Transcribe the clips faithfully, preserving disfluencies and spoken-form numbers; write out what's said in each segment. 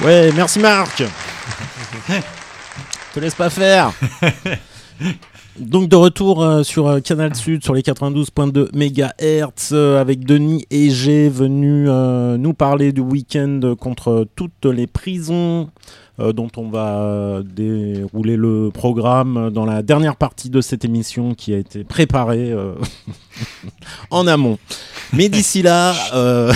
Ouais, merci Marc. Te laisse pas faire. Donc de retour euh, sur euh, Canal Sud sur les quatre-vingt-douze virgule deux mégahertz euh, avec Denis Egé venu euh, nous parler du week-end contre toutes les prisons euh, dont on va euh, dérouler le programme dans la dernière partie de cette émission qui a été préparée euh, en amont. Mais d'ici là, euh,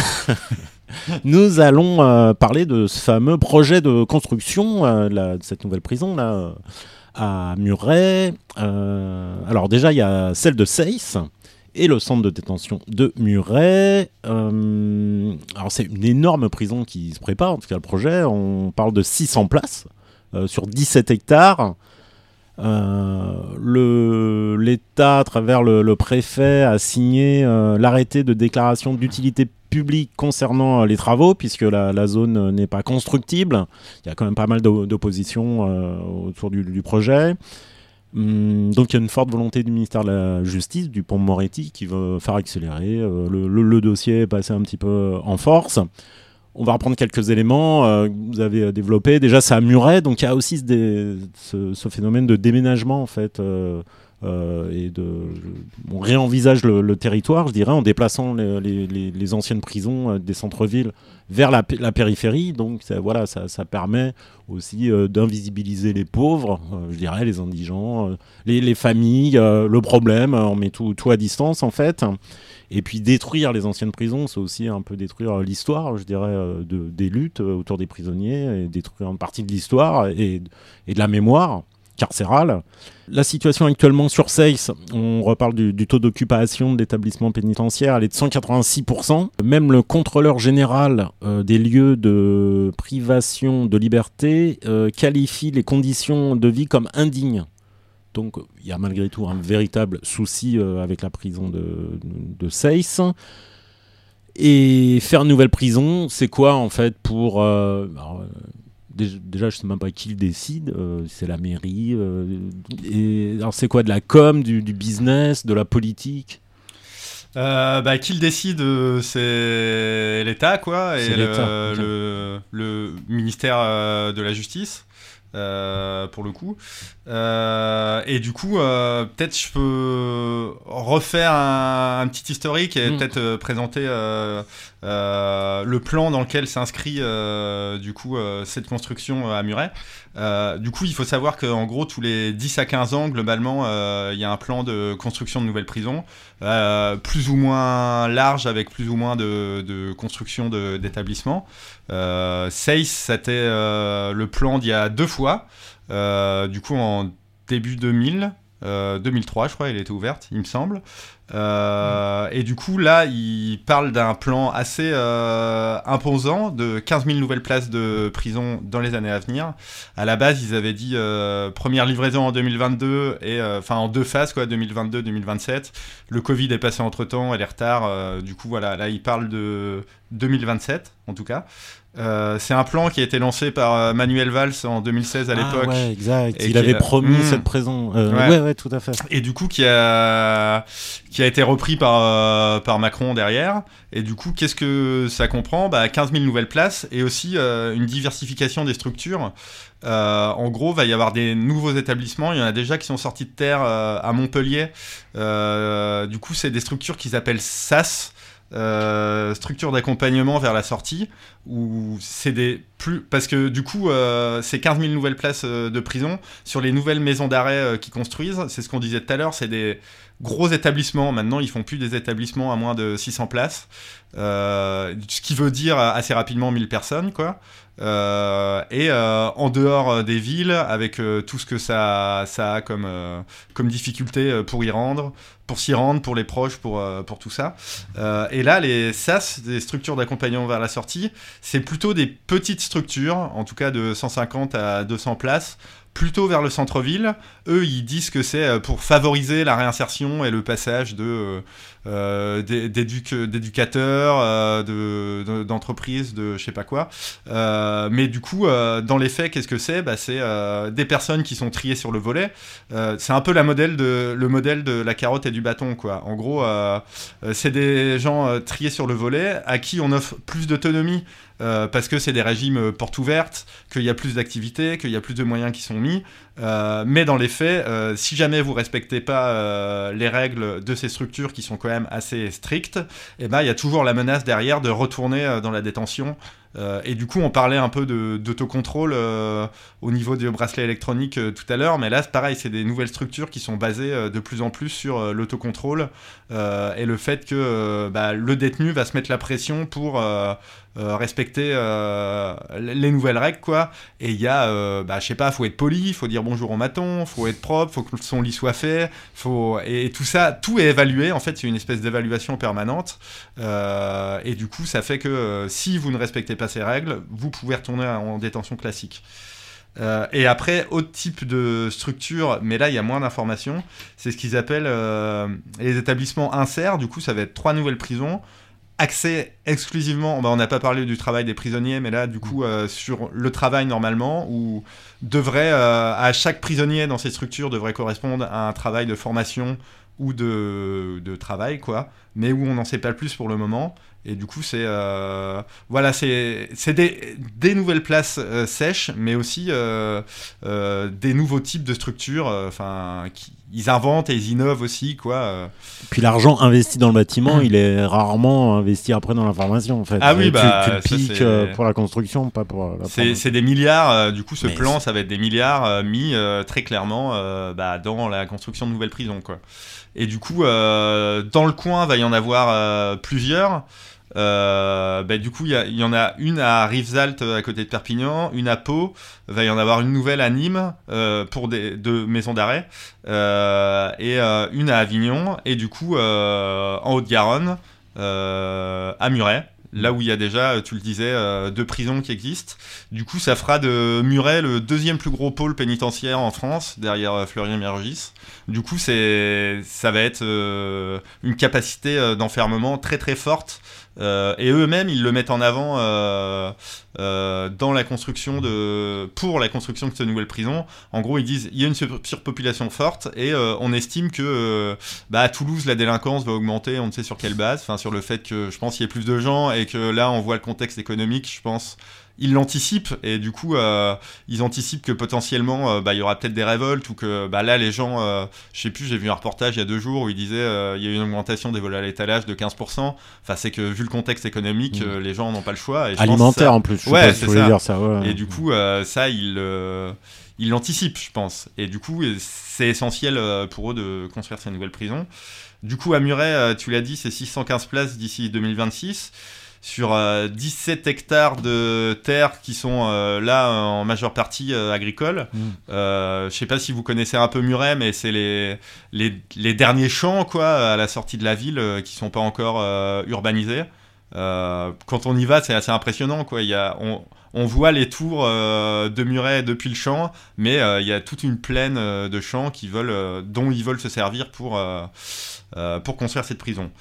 nous allons euh, parler de ce fameux projet de construction euh, la, de cette nouvelle prison là. Euh, à Muret. Euh, alors déjà, il y a celle de Seyss et le centre de détention de Muret. Euh, alors c'est une énorme prison qui se prépare, en tout cas le projet. On parle de six cents places euh, sur dix-sept hectares. Euh, le, l'État, à travers le, le préfet, a signé euh, l'arrêté de déclaration d'utilité publique concernant euh, les travaux, puisque la, la zone euh, n'est pas constructible. Il y a quand même pas mal d'opposition euh, autour du, du projet. Hum, donc il y a une forte volonté du ministère de la Justice, du Dupond-Moretti, qui veut faire accélérer. Euh, le, le, le dossier est passé un petit peu en force. On va reprendre quelques éléments euh, que vous avez développés. Déjà, c'est à Muret, donc il y a aussi ce, ce, ce phénomène de déménagement, en fait, euh, euh, et de, on réenvisage le, le territoire, je dirais, en déplaçant les, les, les, les anciennes prisons euh, des centres-villes vers la, la périphérie. Donc, ça, voilà, ça, ça permet aussi euh, d'invisibiliser les pauvres, euh, je dirais, les indigents, euh, les, les familles, euh, le problème. On met tout, tout à distance, en fait. Et puis détruire les anciennes prisons, c'est aussi un peu détruire l'histoire, je dirais, de, des luttes autour des prisonniers, et détruire une partie de l'histoire et, et de la mémoire carcérale. La situation actuellement sur Seyss, on reparle du, du taux d'occupation de l'établissement pénitentiaire, elle est de cent quatre-vingt-six pour cent. Même le contrôleur général euh, des lieux de privation de liberté euh, qualifie les conditions de vie comme indignes. Donc il y a malgré tout un véritable souci euh, avec la prison de, de, de Seyss. Et faire une nouvelle prison, c'est quoi en fait pour... Euh, alors, déjà, déjà, je ne sais même pas qui le décide, euh, c'est la mairie. Euh, et, alors c'est quoi, de la com, du, du business, de la politique ? Euh, bah, qui le décide, euh, c'est l'État, quoi, et c'est le, l'État, okay. le, le ministère euh, de la Justice. Euh, pour le coup euh, et du coup euh, peut-être je peux refaire un, un petit historique et mmh. peut-être euh, présenter euh, euh, le plan dans lequel s'inscrit euh, du coup euh, cette construction à Muret. Euh, du coup il faut savoir qu'en gros tous les dix à quinze ans globalement il euh, y a un plan de construction de nouvelles prisons euh, plus ou moins large avec plus ou moins de, de construction de, d'établissements. Euh, Seyss, c'était euh, le plan d'il y a deux fois, euh, du coup en début deux mille, euh, deux mille trois je crois, elle était ouverte, il me semble. Euh, mmh. Et du coup là, il parle d'un plan assez euh, imposant de quinze mille nouvelles places de prison dans les années à venir. À la base, ils avaient dit euh, première livraison en deux mille vingt-deux, et enfin euh, en deux phases, quoi, deux mille vingt-deux deux mille vingt-sept. Le Covid est passé entre-temps, elle est retard. Euh, du coup, voilà, là, il parle de deux mille vingt-sept, en tout cas. Euh, c'est un plan qui a été lancé par euh, Manuel Valls en deux mille seize à l'époque. Ah ouais, exact. Il avait a... promis mmh. cette prison. Euh, ouais. ouais, ouais, tout à fait. Et du coup, qui a qui a été repris par euh, par Macron derrière. Et du coup, qu'est-ce que ça comprend ? Bah, quinze mille nouvelles places et aussi euh, une diversification des structures. Euh, en gros, il va y avoir des nouveaux établissements. Il y en a déjà qui sont sortis de terre euh, à Montpellier. Euh, du coup, c'est des structures qu'ils appellent S A S. Euh, structure d'accompagnement vers la sortie, où c'est des plus parce que du coup euh, c'est quinze mille nouvelles places euh, de prison sur les nouvelles maisons d'arrêt euh, qu'ils construisent. C'est ce qu'on disait tout à l'heure, c'est des gros établissements. Maintenant, ils font plus des établissements à moins de six cents places, euh, ce qui veut dire assez rapidement mille personnes, quoi. Euh, et euh, en dehors des villes, avec euh, tout ce que ça, ça a comme, euh, comme difficulté pour y rendre, pour s'y rendre, pour les proches, pour, euh, pour tout ça. Euh, et là, les S A S, des structures d'accompagnement vers la sortie, c'est plutôt des petites structures, en tout cas de cent cinquante à deux cents places, plutôt vers le centre-ville. Eux, ils disent que c'est pour favoriser la réinsertion et le passage de, euh, d'éduc- d'éducateurs, euh, de, de, d'entreprises, de je sais pas quoi. Euh, mais du coup, euh, dans les faits, qu'est-ce que c'est ? Bah, c'est euh, des personnes qui sont triées sur le volet. Euh, c'est un peu la modèle de, le modèle de la carotte et du bâton, quoi. En gros, euh, c'est des gens euh, triés sur le volet à qui on offre plus d'autonomie euh, parce que c'est des régimes portes ouvertes, qu'il y a plus d'activités, qu'il y a plus de moyens qui sont mis. Euh, mais dans les faits, euh, si jamais vous respectez pas euh, les règles de ces structures qui sont quand même assez strictes, eh ben, il y a toujours la menace derrière de retourner euh, dans la détention. Euh, et du coup, on parlait un peu de, d'autocontrôle euh, au niveau du bracelet électronique euh, tout à l'heure, mais là, c'est pareil, c'est des nouvelles structures qui sont basées euh, de plus en plus sur euh, l'autocontrôle euh, et le fait que euh, bah, le détenu va se mettre la pression pour euh, euh, respecter euh, les nouvelles règles, quoi. Et il y a, euh, bah, je sais pas, faut être poli, faut dire bonjour au maton, faut être propre, faut que son lit soit fait, faut... et, et tout ça, tout est évalué. En fait, c'est une espèce d'évaluation permanente. Euh, et du coup, ça fait que euh, si vous ne respectez pas ces règles, vous pouvez retourner en détention classique. Euh, et après, autre type de structure, mais là il y a moins d'informations, c'est ce qu'ils appellent euh, les établissements inserts. Du coup, ça va être trois nouvelles prisons. Accès exclusivement, bah on n'a pas parlé du travail des prisonniers, mais là, du coup, euh, sur le travail normalement, où devrait, euh, à chaque prisonnier dans ces structures devrait correspondre à un travail de formation ou de, de travail, quoi, mais où on n'en sait pas plus pour le moment. Et du coup, c'est, euh, voilà, c'est, c'est des, des nouvelles places euh, sèches, mais aussi euh, euh, des nouveaux types de structures. Enfin, euh, ils inventent et ils innovent aussi, quoi. Euh. Puis l'argent investi dans le bâtiment, il est rarement investi après dans la formation, en fait. Ah oui, tu, bah, tu le ça, piques c'est... pour la construction, pas pour la c'est, formation. c'est des milliards. Euh, du coup, ce mais plan, c'est... ça va être des milliards euh, mis euh, très clairement euh, bah, dans la construction de nouvelles prisons, quoi. Et du coup, euh, dans le coin, va y en avoir euh, plusieurs. Euh, bah, du coup, il y, y en a une à Rivesaltes à côté de Perpignan, une à Pau, va y en avoir une nouvelle à Nîmes euh, pour des deux maisons d'arrêt, euh, et euh, une à Avignon, et du coup euh, en Haute-Garonne, euh, à Muret. Là où il y a déjà, tu le disais, euh, deux prisons qui existent. Du coup, ça fera de Muret le deuxième plus gros pôle pénitentiaire en France, derrière euh, Fleury-Mérogis. Du coup, c'est, ça va être euh, une capacité euh, d'enfermement très très forte. Euh, et eux-mêmes, ils le mettent en avant euh, euh, dans la construction de, pour la construction de cette nouvelle prison. En gros, ils disent il y a une sur- surpopulation forte et euh, on estime que euh, bah, à Toulouse, la délinquance va augmenter. On ne sait sur quelle base. Enfin, sur le fait que je pense qu'il y ait plus de gens et que là, on voit le contexte économique. Je pense. Ils l'anticipent et du coup euh, ils anticipent que potentiellement euh, bah, il y aura peut-être des révoltes ou que bah, là les gens euh, je sais plus, j'ai vu un reportage il y a deux jours où il disait euh, il y a eu une augmentation des vols à l'étalage de quinze pour cent. Enfin c'est que vu le contexte économique, mmh. euh, les gens n'ont pas le choix et je alimentaire ça... en plus je ouais, sais pas c'est si tu voulais ça. dire ça ouais. Et du coup euh, ça ils euh, ils l'anticipent je pense et du coup c'est essentiel pour eux de construire ces nouvelles prisons. Du coup à Muret tu l'as dit c'est six cent quinze places d'ici deux mille vingt-six sur euh, dix-sept hectares de terres qui sont euh, là en majeure partie euh, agricoles. Mmh. Euh, je sais pas si vous connaissez un peu Muret, mais c'est les, les, les derniers champs quoi, à la sortie de la ville euh, qui sont pas encore euh, urbanisés. Euh, quand on y va, c'est assez impressionnant, quoi. Il y a, on, on voit les tours euh, de Muret depuis le champ, mais euh, il y a toute une plaine euh, de champs qui veulent, euh, dont ils veulent se servir pour, euh, euh, pour construire cette prison.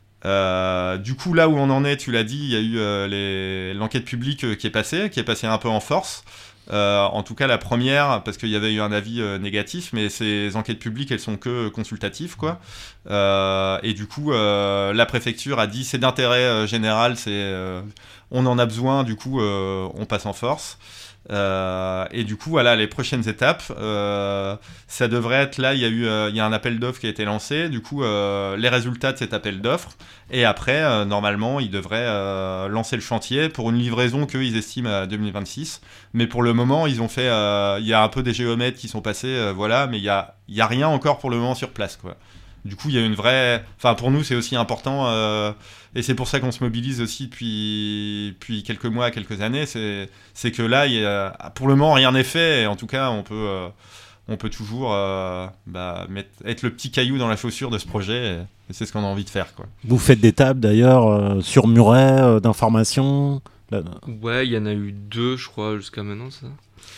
Euh, du coup, là où on en est, tu l'as dit, il y a eu euh, les... l'enquête publique euh, qui est passée, qui est passée un peu en force. Euh, en tout cas, la première, parce qu'il y avait eu un avis euh, négatif, mais ces enquêtes publiques, elles sont que consultatives, quoi. Euh, et du coup, euh, la préfecture a dit c'est d'intérêt euh, général, c'est, euh, on en a besoin, du coup, euh, on passe en force. Euh, et du coup, voilà, les prochaines étapes, euh, ça devrait être là. Il y a eu, euh, il y a un appel d'offres qui a été lancé. Du coup, euh, les résultats de cet appel d'offres. Et après, euh, normalement, ils devraient euh, lancer le chantier pour une livraison qu'ils estiment à deux mille vingt-six. Mais pour le moment, ils ont fait, euh, il y a un peu des géomètres qui sont passés, euh, voilà, mais il y a, il y a rien encore pour le moment sur place, quoi. Du coup, il y a une vraie... Enfin, pour nous, c'est aussi important, euh, et c'est pour ça qu'on se mobilise aussi depuis, depuis quelques mois, quelques années, c'est, c'est que là, il y a... pour le moment, rien n'est fait, et en tout cas, on peut, euh, on peut toujours euh, bah, mettre, être le petit caillou dans la chaussure de ce projet, et, et c'est ce qu'on a envie de faire, quoi. Vous faites des tables, d'ailleurs, euh, sur Muret, euh, d'information là... Ouais, il y en a eu deux, je crois, jusqu'à maintenant, ça.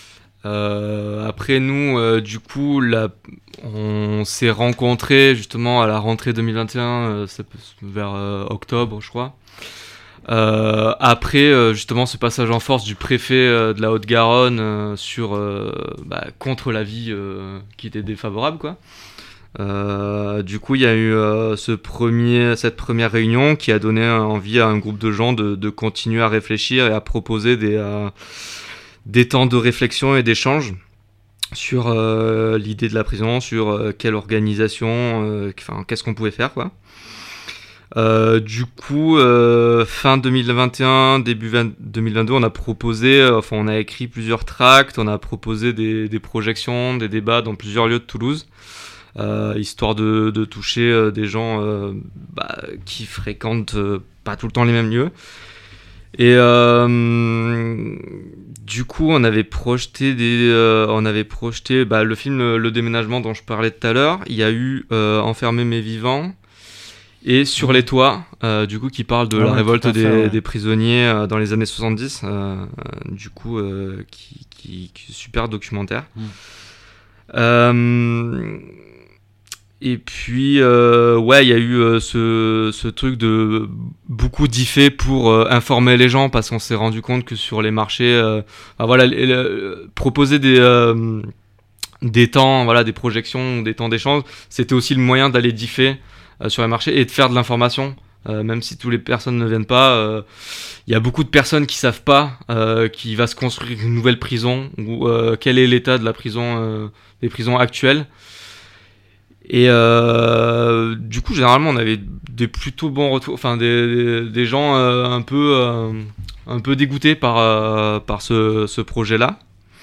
Euh, après nous, euh, du coup, là, on s'est rencontrés justement à la rentrée deux mille vingt et un, euh, vers euh, octobre, je crois. Euh, après, euh, justement, ce passage en force du préfet euh, de la Haute-Garonne euh, sur euh, bah, contre l'avis euh, qui était défavorable, quoi. Euh, du coup, il y a eu euh, ce premier, cette première réunion qui a donné envie à un groupe de gens de, de continuer à réfléchir et à proposer des, euh, des temps de réflexion et d'échange sur euh, l'idée de la prison, sur euh, quelle organisation, euh, enfin, qu'est-ce qu'on pouvait faire, quoi. Euh, du coup, euh, fin deux mille vingt et un, début vingt, deux mille vingt-deux, on a proposé, euh, enfin, on a écrit plusieurs tracts, on a proposé des, des projections, des débats dans plusieurs lieux de Toulouse. Euh, histoire de, de toucher euh, des gens euh, bah, qui fréquentent euh, pas tout le temps les mêmes lieux. Et euh, du coup, on avait projeté, des, euh, on avait projeté bah, le film Le, le déménagement dont je parlais tout à l'heure. Il y a eu euh, Enfermer mes vivants et Sur les toits, euh, du coup, qui parle de ah la ouais, révolte des, fait, ouais. des prisonniers euh, dans les années soixante-dix. Euh, du coup, euh, qui, qui, qui super documentaire. Mmh. Euh, Et puis, euh, ouais, il y a eu euh, ce, ce truc de beaucoup d'I F E pour euh, informer les gens parce qu'on s'est rendu compte que sur les marchés, euh, bah, voilà, les, les, proposer des, euh, des temps, voilà, des projections, des temps d'échange, c'était aussi le moyen d'aller d'I F E euh, sur les marchés et de faire de l'information. Euh, même si toutes les personnes ne viennent pas, il euh, y a beaucoup de personnes qui savent pas euh, qu'il va se construire une nouvelle prison ou euh, quel est l'état de la prison, euh, des prisons actuelles. Et euh, du coup, généralement, on avait des plutôt bons retours, enfin des, des, des gens euh, un peu euh, un peu dégoûtés par euh, par ce, ce projet-là.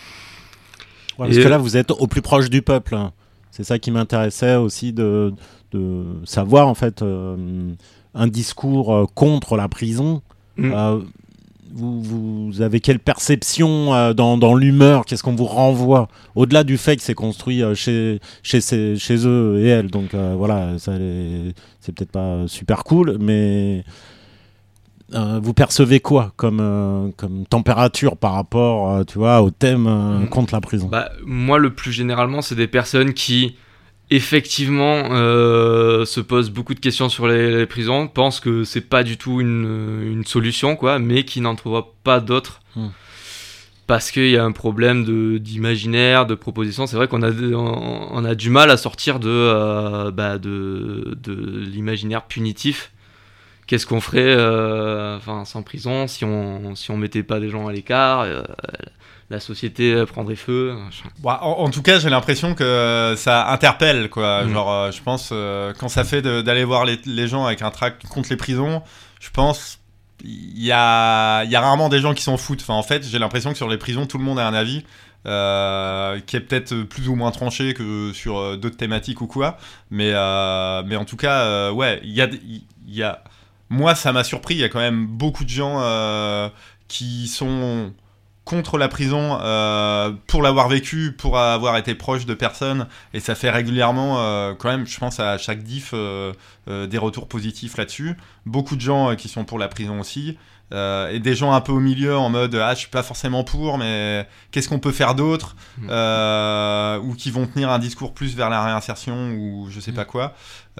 Ouais, parce et que là, vous êtes au plus proche du peuple. Hein. C'est ça qui m'intéressait aussi de de savoir en fait euh, un discours contre la prison. Mmh. Euh, Vous, vous avez quelle perception euh, dans, dans l'humeur? Qu'est-ce qu'on vous renvoie? Au-delà du fait que c'est construit euh, chez, chez, ces, chez eux et elles, donc euh, voilà, ça, les, c'est peut-être pas super cool, mais euh, vous percevez quoi comme, euh, comme température par rapport euh, tu vois, au thème euh, mmh. contre la prison? Bah, moi, le plus généralement, c'est des personnes qui effectivement euh, se posent beaucoup de questions sur les, les prisons, pensent que c'est pas du tout une, une solution, quoi, mais qui n'en trouvent pas d'autres mmh. parce qu'il y a un problème de, d'imaginaire, de proposition. C'est vrai qu'on a, on, on a du mal à sortir de, euh, bah, de, de l'imaginaire punitif. Qu'est-ce qu'on ferait euh, enfin, sans prison si on si on mettait pas des gens à l'écart euh, la société prendrait feu. Bon, en, en tout cas, j'ai l'impression que ça interpelle, quoi. Mmh. Genre, euh, je pense, euh, quand ça fait de, d'aller voir les, les gens avec un tract contre les prisons, je pense, il y a, y a rarement des gens qui s'en foutent. Enfin, en fait, j'ai l'impression que sur les prisons, tout le monde a un avis euh, qui est peut-être plus ou moins tranché que sur euh, d'autres thématiques ou quoi. Mais, euh, mais en tout cas, euh, ouais, il y a... Y a... Moi, ça m'a surpris. Il y a quand même beaucoup de gens euh, qui sont contre la prison euh, pour l'avoir vécu, pour avoir été proche de personnes, et ça fait régulièrement euh, quand même, je pense à chaque diff euh, euh, des retours positifs là-dessus. Beaucoup de gens euh, qui sont pour la prison aussi, euh, et des gens un peu au milieu en mode ah je suis pas forcément pour, mais qu'est-ce qu'on peut faire d'autre, euh, ou qui vont tenir un discours plus vers la réinsertion ou je sais pas quoi.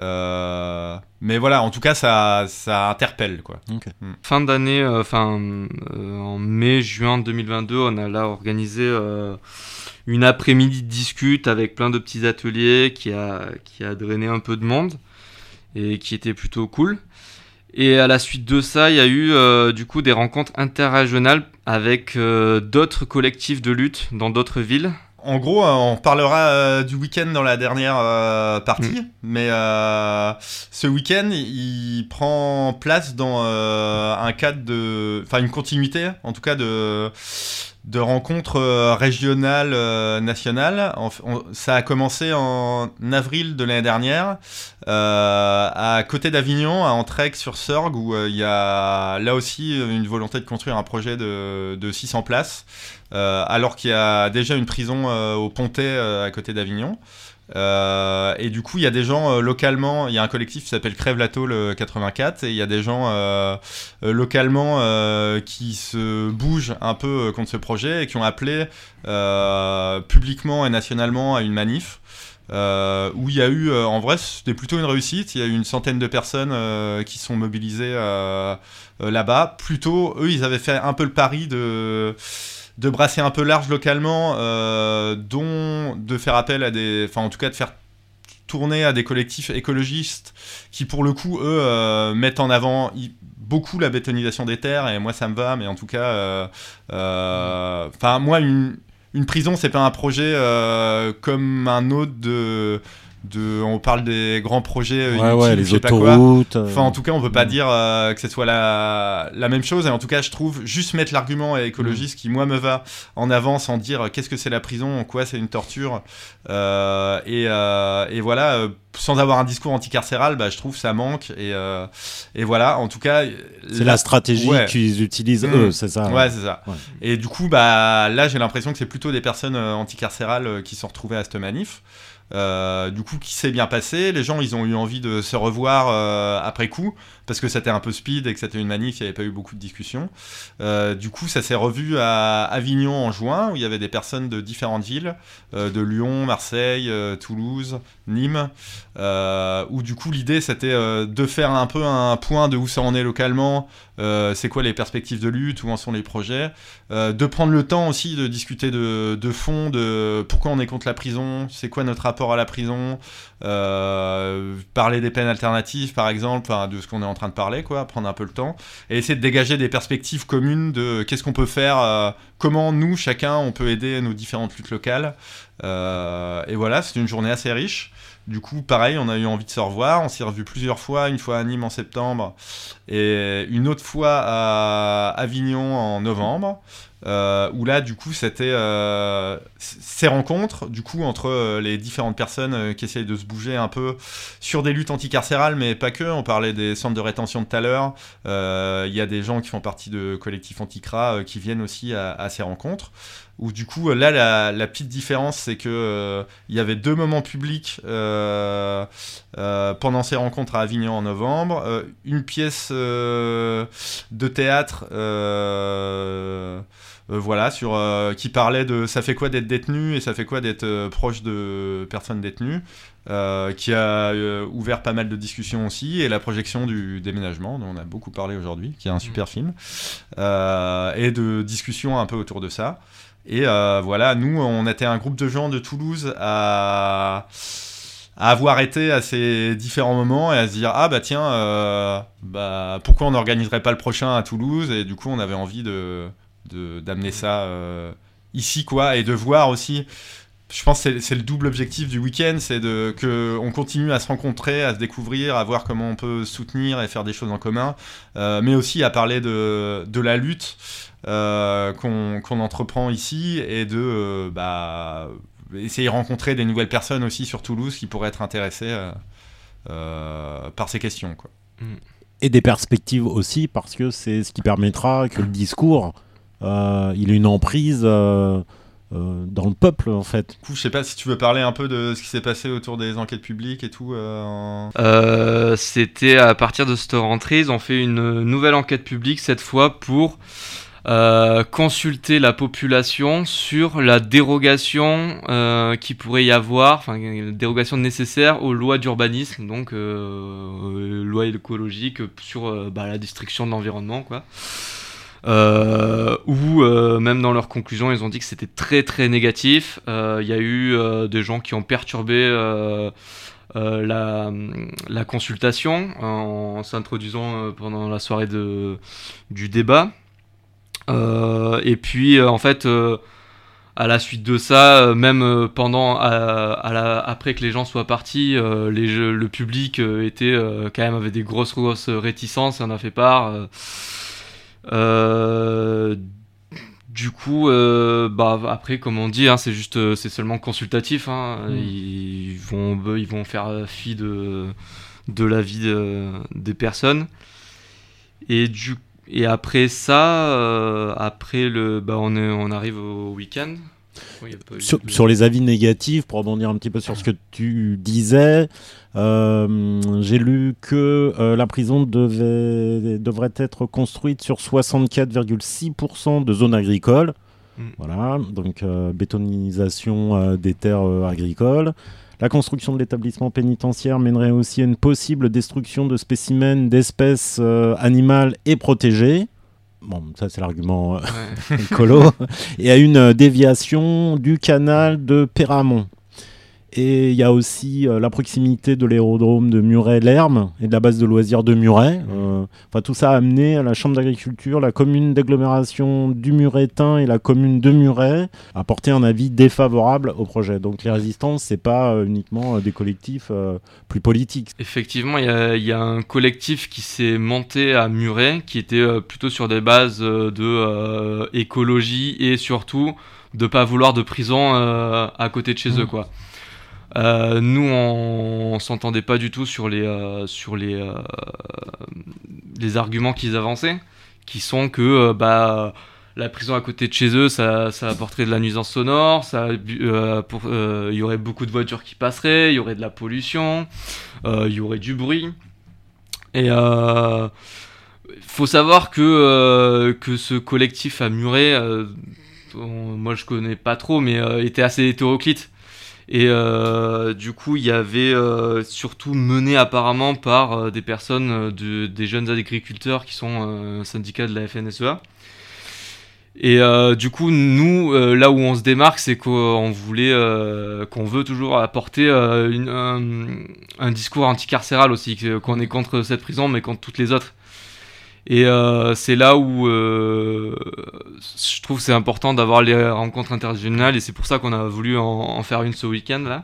Euh, mais voilà, en tout cas ça, ça interpelle, quoi. Okay. Mm. Fin d'année, enfin euh, euh, en mai juin deux mille vingt-deux, on a là organisé euh, une après-midi de discute avec plein de petits ateliers qui a, qui a drainé un peu de monde et qui était plutôt cool. Et à la suite de ça, il y a eu euh, du coup des rencontres interrégionales avec euh, d'autres collectifs de lutte dans d'autres villes. En gros, on parlera euh, du week-end dans la dernière euh, partie, mmh. mais euh, ce week-end, il prend place dans euh, un cadre de, enfin une continuité, en tout cas de de rencontres euh, régionales, euh, nationales. On, on, ça a commencé en avril de l'année dernière, euh, à côté d'Avignon, à Entraigue-sur-Sorgue, où il euh, y a là aussi une volonté de construire un projet de, de six cents places, euh, alors qu'il y a déjà une prison euh, au Pontet, euh, à côté d'Avignon. Euh, et du coup il y a des gens euh, localement, il y a un collectif qui s'appelle Crève la Tôle quatre-vingt-quatre, et il y a des gens euh, euh, localement euh, qui se bougent un peu contre ce projet et qui ont appelé euh, publiquement et nationalement à une manif euh, où il y a eu, euh, en vrai c'était plutôt une réussite, il y a eu une centaine de personnes euh, qui sont mobilisées euh, euh, là-bas. Plutôt eux ils avaient fait un peu le pari de de brasser un peu large localement, euh, dont de faire appel à des... Enfin, en tout cas, de faire tourné à des collectifs écologistes qui, pour le coup, eux, euh, mettent en avant y, beaucoup la bétonisation des terres, et moi, ça me va, mais en tout cas, enfin, euh, euh, moi, une, une prison, c'est pas un projet euh, comme un autre de... De, on parle des grands projets ouais, inutiles, ouais, les je sais autoroutes. Pas quoi. Enfin, en tout cas, on peut pas mmh. dire euh, que ce soit la, la même chose. Et en tout cas, je trouve juste mettre l'argument écologiste mmh. qui, moi, me va en avant sans dire qu'est-ce que c'est la prison, en quoi c'est une torture. Euh, et, euh, et voilà, euh, sans avoir un discours anticarcéral, bah, je trouve ça manque. Et, euh, et voilà, en tout cas. C'est la, la stratégie ouais. qu'ils utilisent mmh. eux, c'est ça. Ouais, ouais. c'est ça. Ouais. Et du coup, bah, là, j'ai l'impression que c'est plutôt des personnes anticarcérales qui sont retrouvées à cette manif. Euh, du coup, qui s'est bien passé. Les gens, ils ont eu envie de se revoir euh, après coup, parce que c'était un peu speed et que c'était une manif, il n'y avait pas eu beaucoup de discussions. Euh, du coup, ça s'est revu à Avignon en juin, où il y avait des personnes de différentes villes, euh, de Lyon, Marseille, euh, Toulouse, Nîmes, euh, où du coup, l'idée, c'était euh, de faire un peu un point de où ça en est localement, euh, c'est quoi les perspectives de lutte, où en sont les projets, euh, de prendre le temps aussi de discuter de, de fond, de pourquoi on est contre la prison, c'est quoi notre rapport à la prison, euh, parler des peines alternatives par exemple, de ce qu'on est en train de parler, quoi, prendre un peu le temps et essayer de dégager des perspectives communes de qu'est-ce qu'on peut faire, euh, comment nous chacun on peut aider nos différentes luttes locales, euh, et voilà, c'est une journée assez riche. Du coup, pareil, on a eu envie de se revoir. On s'est revu plusieurs fois, une fois à Nîmes en septembre et une autre fois à Avignon en novembre. Euh, où là, du coup, c'était euh, ces rencontres, du coup, entre euh, les différentes personnes euh, qui essayent de se bouger un peu sur des luttes anticarcérales, mais pas que. On parlait des centres de rétention de tout à l'heure. Il euh, y a des gens qui font partie de collectifs anti-cra euh, qui viennent aussi à, à ces rencontres. Où du coup, là, la, la petite différence, c'est que euh, il y avait deux moments publics euh, euh, pendant ces rencontres à Avignon en novembre. Euh, une pièce euh, de théâtre, euh, euh, voilà, sur euh, qui parlait de ça fait quoi d'être détenu et ça fait quoi d'être euh, proche de personnes détenues. Euh, qui a euh, ouvert pas mal de discussions aussi, et la projection du déménagement, dont on a beaucoup parlé aujourd'hui, qui est un super mmh. film, euh, et de discussions un peu autour de ça. Et euh, voilà, nous, on était un groupe de gens de Toulouse à, à avoir été à ces différents moments et à se dire « Ah bah tiens, euh, bah, pourquoi on n'organiserait pas le prochain à Toulouse ?» Et du coup, on avait envie de, de, d'amener ça euh, ici, quoi, et de voir aussi... Je pense que c'est, c'est le double objectif du week-end, c'est de, qu'on continue à se rencontrer, à se découvrir, à voir comment on peut soutenir et faire des choses en commun, euh, mais aussi à parler de, de la lutte euh, qu'on, qu'on entreprend ici et de euh, bah, essayer de rencontrer des nouvelles personnes aussi sur Toulouse qui pourraient être intéressées euh, euh, par ces questions, quoi. Et des perspectives aussi, parce que c'est ce qui permettra que le discours, euh, il ait une emprise... Euh Euh, dans le peuple en fait. Du coup, je sais pas si tu veux parler un peu de ce qui s'est passé autour des enquêtes publiques et tout. Euh, en... euh, c'était à partir de cette rentrée, ils ont fait une nouvelle enquête publique cette fois pour euh, consulter la population sur la dérogation euh, qui pourrait y avoir, enfin la dérogation nécessaire aux lois d'urbanisme, donc euh, lois écologiques sur euh, bah, la destruction de l'environnement, quoi. Euh, où euh, même dans leurs conclusions ils ont dit que c'était très très négatif. Il euh, y a eu euh, des gens qui ont perturbé euh, euh, la, la consultation en, en s'introduisant euh, pendant la soirée de, du débat, euh, et puis euh, en fait euh, à la suite de ça, euh, même euh, pendant à, à la, après que les gens soient partis, euh, les jeux, le public euh, était euh, quand même avait des grosses grosses réticences, et en a fait part. euh, Euh, du coup, euh, bah après, comme on dit, hein, c'est juste, c'est seulement consultatif. Hein, mmh. ils, ils vont, ils vont faire fi de de l'avis de, des personnes. Et du et après ça, euh, après le, bah on est, on arrive au week-end. Oui, sur, de... sur les avis négatifs, pour rebondir un petit peu sur ce que tu disais, euh, j'ai lu que euh, la prison devait, devrait être construite sur soixante-quatre virgule six pour cent de zones agricoles. Mm. Voilà, donc euh, bétonisation euh, des terres euh, agricoles. La construction de l'établissement pénitentiaire mènerait aussi à une possible destruction de spécimens d'espèces euh, animales et protégées. Bon, ça c'est l'argument euh, ouais. écolo. Et à une déviation du canal de Péramont. Et il y a aussi euh, la proximité de l'aérodrome de Muret-Lerme et de la base de loisirs de Muret. Euh, enfin, tout ça a amené à la Chambre d'agriculture, la commune d'agglomération du Muretin et la commune de Muret à porter un avis défavorable au projet. Donc les résistances, c'est pas euh, uniquement euh, des collectifs euh, plus politiques. Effectivement, il y, y a un collectif qui s'est monté à Muret, qui était euh, plutôt sur des bases euh, de euh, écologie et surtout de pas vouloir de prison euh, à côté de chez mmh. eux, quoi. Euh, nous, on, on s'entendait pas du tout sur les euh, sur les euh, les arguments qu'ils avançaient, qui sont que euh, bah la prison à côté de chez eux, ça ça apporterait de la nuisance sonore, ça euh, pour il euh, y aurait beaucoup de voitures qui passeraient, il y aurait de la pollution, il euh, y aurait du bruit. Et euh, faut savoir que euh, que ce collectif à Muret, euh, on, moi je connais pas trop, mais euh, était assez hétéroclite. Et euh, du coup, il y avait euh, surtout mené apparemment par euh, des personnes, euh, de, des jeunes agriculteurs qui sont euh, syndicats de la F N S E A. Et euh, du coup, nous, euh, là où on se démarque, c'est qu'on voulait, euh, qu'on veut toujours apporter euh, une, un, un discours anticarcéral aussi, qu'on est contre cette prison, mais contre toutes les autres. Et euh, c'est là où euh, je trouve que c'est important d'avoir les rencontres interrégionales, et c'est pour ça qu'on a voulu en, en faire une ce week-end là.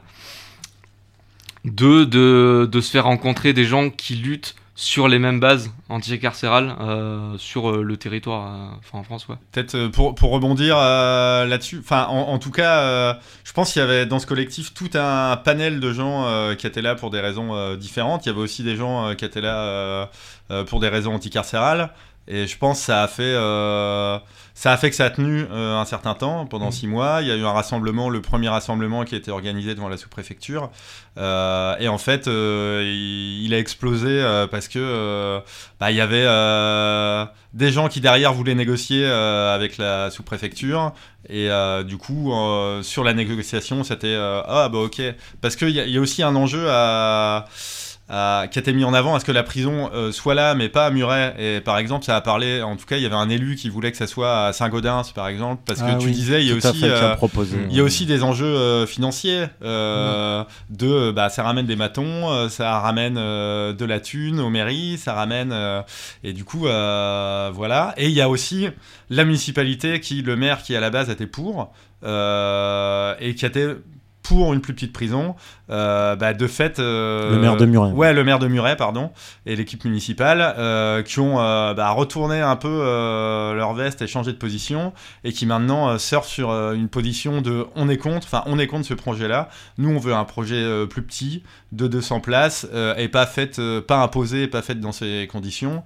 De, de, de se faire rencontrer des gens qui luttent sur les mêmes bases anti-carcérales euh, sur euh, le territoire, euh, enfin en France, ouais. Peut-être euh, pour, pour rebondir euh, là-dessus, enfin en, en tout cas, euh, je pense qu'il y avait dans ce collectif tout un panel de gens euh, qui étaient là pour des raisons euh, différentes. Il y avait aussi des gens euh, qui étaient là euh, euh, pour des raisons anti-carcérales. Et je pense que ça a fait, euh, ça a fait que ça a tenu euh, un certain temps, pendant mmh. six mois. Il y a eu un rassemblement, le premier rassemblement qui a été organisé devant la sous-préfecture. Euh, et en fait, euh, il, il a explosé euh, parce que euh, bah, il y avait euh, des gens qui derrière voulaient négocier euh, avec la sous-préfecture. Et euh, du coup, euh, sur la négociation, c'était euh, ah bah ok. Parce qu'il y, y a aussi un enjeu à... Euh, qui a été mis en avant à ce que la prison euh, soit là mais pas à Muret. Et par exemple ça a parlé, en tout cas il y avait un élu qui voulait que ça soit à Saint-Gaudens par exemple, parce que ah, tu oui, disais il y a aussi euh, il y a aussi des enjeux euh, financiers euh, mmh. de bah ça ramène des matons, euh, ça ramène euh, de la thune aux mairies, ça ramène euh, et du coup euh, voilà. Et il y a aussi la municipalité qui, le maire qui à la base était pour euh, et qui était pour une plus petite prison, euh, bah de fait... Euh, le maire de Muret. Ouais, le maire de Muret, pardon, et l'équipe municipale, euh, qui ont euh, bah, retourné un peu euh, leur veste et changé de position, et qui maintenant euh, surfent sur euh, une position de « on est contre », enfin, on est contre ce projet-là. Nous, on veut un projet euh, plus petit, de deux cents places, euh, et pas fait, euh, pas imposé, pas fait dans ces conditions.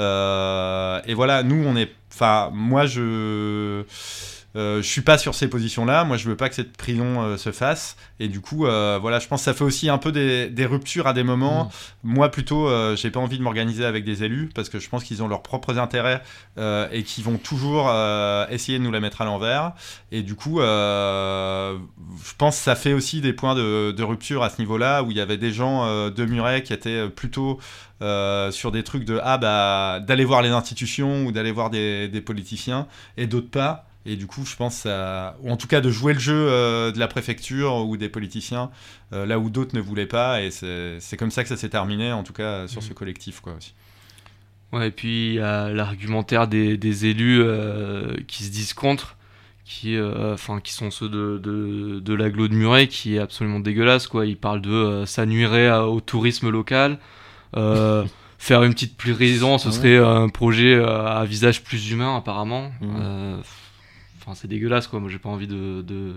Euh, et voilà, nous, on est... Enfin, moi, je... Euh, je suis pas sur ces positions-là. Moi, je veux pas que cette prison euh, se fasse. Et du coup, euh, voilà, je pense que ça fait aussi un peu des, des ruptures à des moments. Mmh. Moi, plutôt, euh, j'ai pas envie de m'organiser avec des élus parce que je pense qu'ils ont leurs propres intérêts euh, et qu'ils vont toujours euh, essayer de nous la mettre à l'envers. Et du coup, euh, je pense que ça fait aussi des points de, de rupture à ce niveau-là où il y avait des gens euh, de Muret qui étaient plutôt Euh, sur des trucs de ah bah d'aller voir les institutions ou d'aller voir des, des politiciens et d'autres pas. Et du coup, je pense, ça, ou en tout cas de jouer le jeu euh, de la préfecture ou des politiciens, euh, là où d'autres ne voulaient pas. Et c'est, c'est comme ça que ça s'est terminé, en tout cas sur mmh. ce collectif, quoi, aussi. Ouais, et puis il y a l'argumentaire des, des élus euh, qui se disent contre, qui, euh, enfin, qui sont ceux de, de, de l'agglo de Muret, qui est absolument dégueulasse, quoi. Ils parlent de euh, ça nuirait à, au tourisme local. Euh, faire une petite prison, ce serait un projet à visage plus humain, apparemment. Mmh. Euh, Enfin, c'est dégueulasse, quoi. Moi, j'ai pas envie de, de,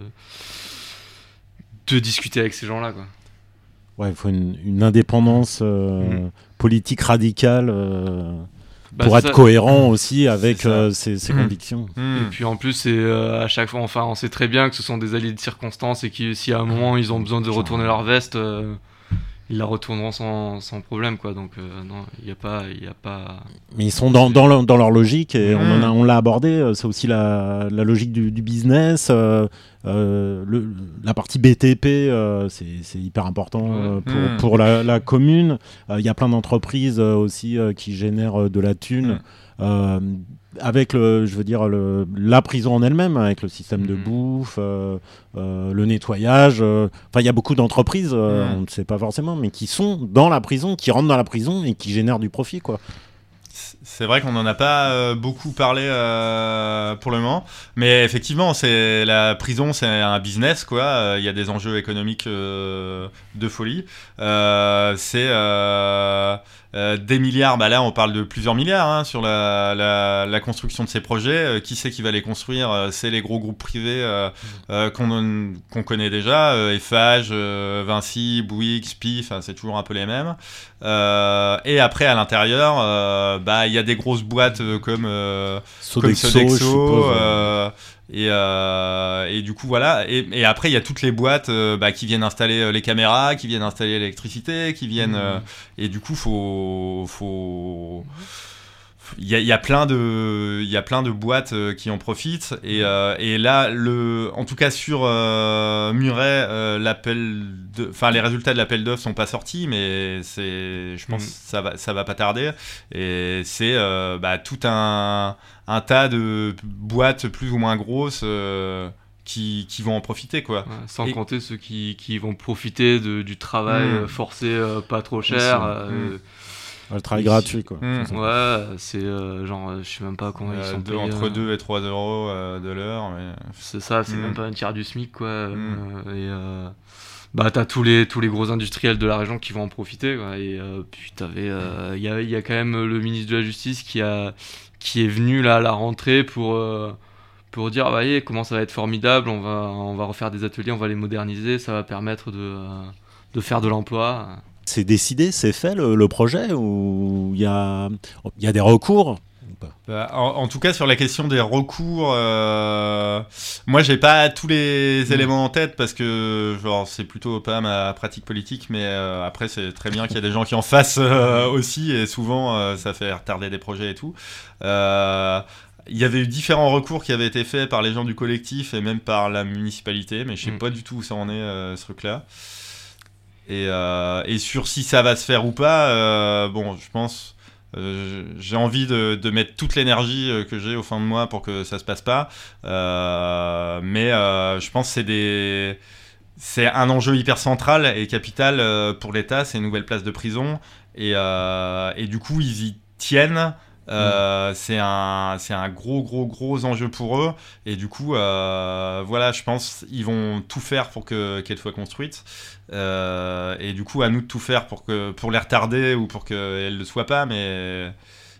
de discuter avec ces gens-là, quoi. Ouais, il faut une, une indépendance euh, mmh. politique radicale euh, bah, pour être ça. cohérent aussi avec euh, ces, ces mmh. convictions. Mmh. Et puis en plus, c'est euh, à chaque fois, enfin, on sait très bien que ce sont des alliés de circonstances et que si à un moment ils ont besoin de retourner leur veste, euh, ils la retourneront sans, sans problème, quoi. Donc euh, non, il y a pas, il y a pas. Mais ils sont dans dans, le, dans leur logique et mmh. on en a, on l'a abordé. C'est aussi la, la logique du, du business. Euh, euh, le, la partie B T P, euh, c'est, c'est hyper important euh, pour, mmh. pour la, la commune. Il euh, y a plein d'entreprises euh, aussi euh, qui génèrent de la thune. Mmh. Euh, avec le, je veux dire le, la prison en elle-même, avec le système mmh. de bouffe, euh, euh, le nettoyage. Euh, enfin, il y a beaucoup d'entreprises, euh, mmh. on ne sait pas forcément, mais qui sont dans la prison, qui rentrent dans la prison et qui génèrent du profit, quoi. C'est vrai qu'on n'en a pas euh, beaucoup parlé euh, pour le moment, mais effectivement, c'est, la prison, c'est un business, quoi. Il euh, y a des enjeux économiques euh, de folie. Euh, c'est euh, euh, des milliards, bah là, on parle de plusieurs milliards hein, sur la, la, la construction de ces projets. Euh, qui c'est qui va les construire ? euh, C'est les gros groupes privés euh, euh, qu'on, qu'on connaît déjà, euh, Eiffage, euh, Vinci, Bouygues, S P I, c'est toujours un peu les mêmes. Euh, et après, à l'intérieur, euh, bah il y a des grosses boîtes euh, comme euh, Sodexo, comme Sodexo suppose, euh, et, euh, et du coup voilà et, et après il y a toutes les boîtes euh, bah, qui viennent installer euh, les caméras, qui viennent installer l'électricité, qui viennent mmh. euh, et du coup faut faut il y a, il y a plein de il y a plein de boîtes euh, qui en profitent et, euh, et là le en tout cas sur euh, Muret euh, l'appel de enfin les résultats de l'appel d'offres sont pas sortis mais c'est je pense mmh. ça va ça va pas tarder et c'est euh, bah, tout un un tas de boîtes plus ou moins grosses euh, Qui, qui vont en profiter quoi. Ouais, sans et... compter ceux qui, qui vont profiter de, du travail mmh. forcé euh, pas trop cher euh, mmh. Le travail ici. Gratuit quoi. Mmh. Ouais, c'est euh, genre je sais même pas comment euh, ils sont deux, payés. Entre deux et trois euros euh, de l'heure. Mais... C'est ça, c'est mmh. même pas un tiers du SMIC quoi. Mmh. Euh, et euh, bah t'as tous les tous les gros industriels de la région qui vont en profiter quoi. Et euh, puis t'avais il euh, y a il y a quand même le ministre de la Justice qui a qui est venu là à la rentrée pour euh, pour dire, bah, voyez, comment ça va être formidable, on va, on va refaire des ateliers, on va les moderniser, ça va permettre de, de faire de l'emploi. C'est décidé, c'est fait le, le projet ou il y a, y a des recours ? Bah, en, en tout cas, sur la question des recours, euh, moi, j'ai pas tous les mmh. éléments en tête parce que genre, c'est plutôt pas ma pratique politique, mais euh, après, c'est très bien qu'il y a des gens qui en fassent euh, aussi et souvent, euh, ça fait retarder des projets et tout. Euh, Il y avait eu différents recours qui avaient été faits par les gens du collectif et même par la municipalité, mais je sais mmh. pas du tout où ça en est, euh, ce truc-là. Et, euh, et sur si ça va se faire ou pas, euh, bon, je pense, euh, j'ai envie de, de mettre toute l'énergie que j'ai au fond de moi pour que ça se passe pas. Euh, mais euh, je pense que c'est des... c'est un enjeu hyper central et capital euh, pour l'État, ces nouvelles places de prison. Et, euh, et du coup, ils y tiennent. Euh, mmh. c'est un c'est un gros gros gros enjeu pour eux et du coup euh, voilà je pense ils vont tout faire pour que qu'elle soit construite euh, et du coup à nous de tout faire pour que pour les retarder ou pour qu'elle ne soit pas mais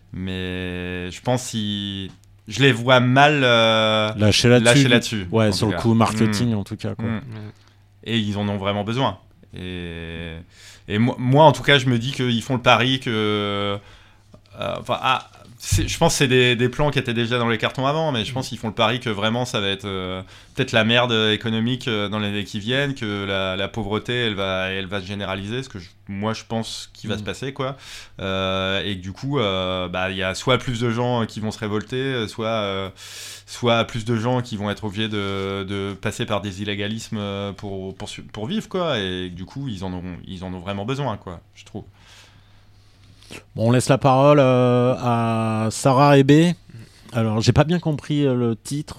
mais je pense qu'ils je les vois mal euh, lâcher là-dessus, lâcher là-dessus ouais sur le coup marketing mmh. en tout cas quoi. Mmh. Et ils en ont vraiment besoin et et moi, moi en tout cas je me dis qu'ils font le pari que enfin euh, ah, je pense que c'est des, des plans qui étaient déjà dans les cartons avant, mais je pense qu'ils font le pari que vraiment ça va être euh, peut-être la merde économique euh, dans les années qui viennent, que la, la pauvreté elle va, elle va se généraliser, ce que je, moi je pense qu'il va mmh. se passer quoi, euh, et que du coup il euh, bah, y a soit plus de gens qui vont se révolter, soit, euh, soit plus de gens qui vont être obligés de, de passer par des illégalismes pour, pour, pour vivre quoi, et du coup ils en ont, ils en ont vraiment besoin quoi, je trouve. Bon, on laisse la parole euh, à Sarah Hébé. Alors, j'ai pas bien compris euh, le titre.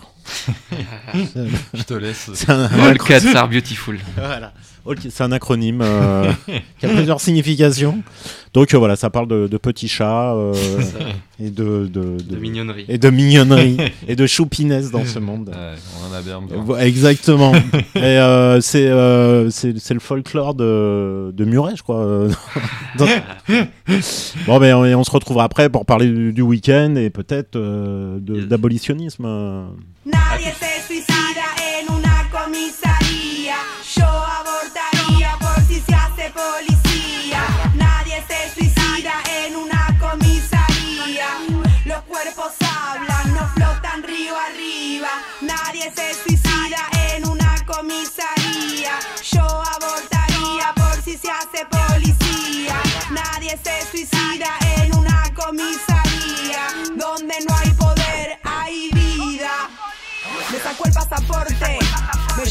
Je te laisse. C'est un All cats are beautiful. Voilà. C'est un acronyme euh, qui a plusieurs significations. Donc euh, voilà, ça parle de, de petits chats euh, et de, de, de, de mignonnerie. Et de mignonnerie et de choupinesse dans ce monde. Ouais, on en a bien besoin. Exactement. Et euh, c'est, euh, c'est, c'est le folklore de, de Muret, je crois. Donc... Bon, mais on, on se retrouvera après pour parler du, du week-end et peut-être euh, de, yes. d'abolitionnisme. Nadie se suicida en una comisaría. Yo abortaría por si se hace policía. Nadie se suicida en una comisaría. Los cuerpos hablan, no flotan río arriba. Nadie se suicida en una comisaría. Yo abortaría por si se hace policía. Nadie se suicida en una comisaría. Donde no hay poder, hay vida. Me sacó el pasaporte, me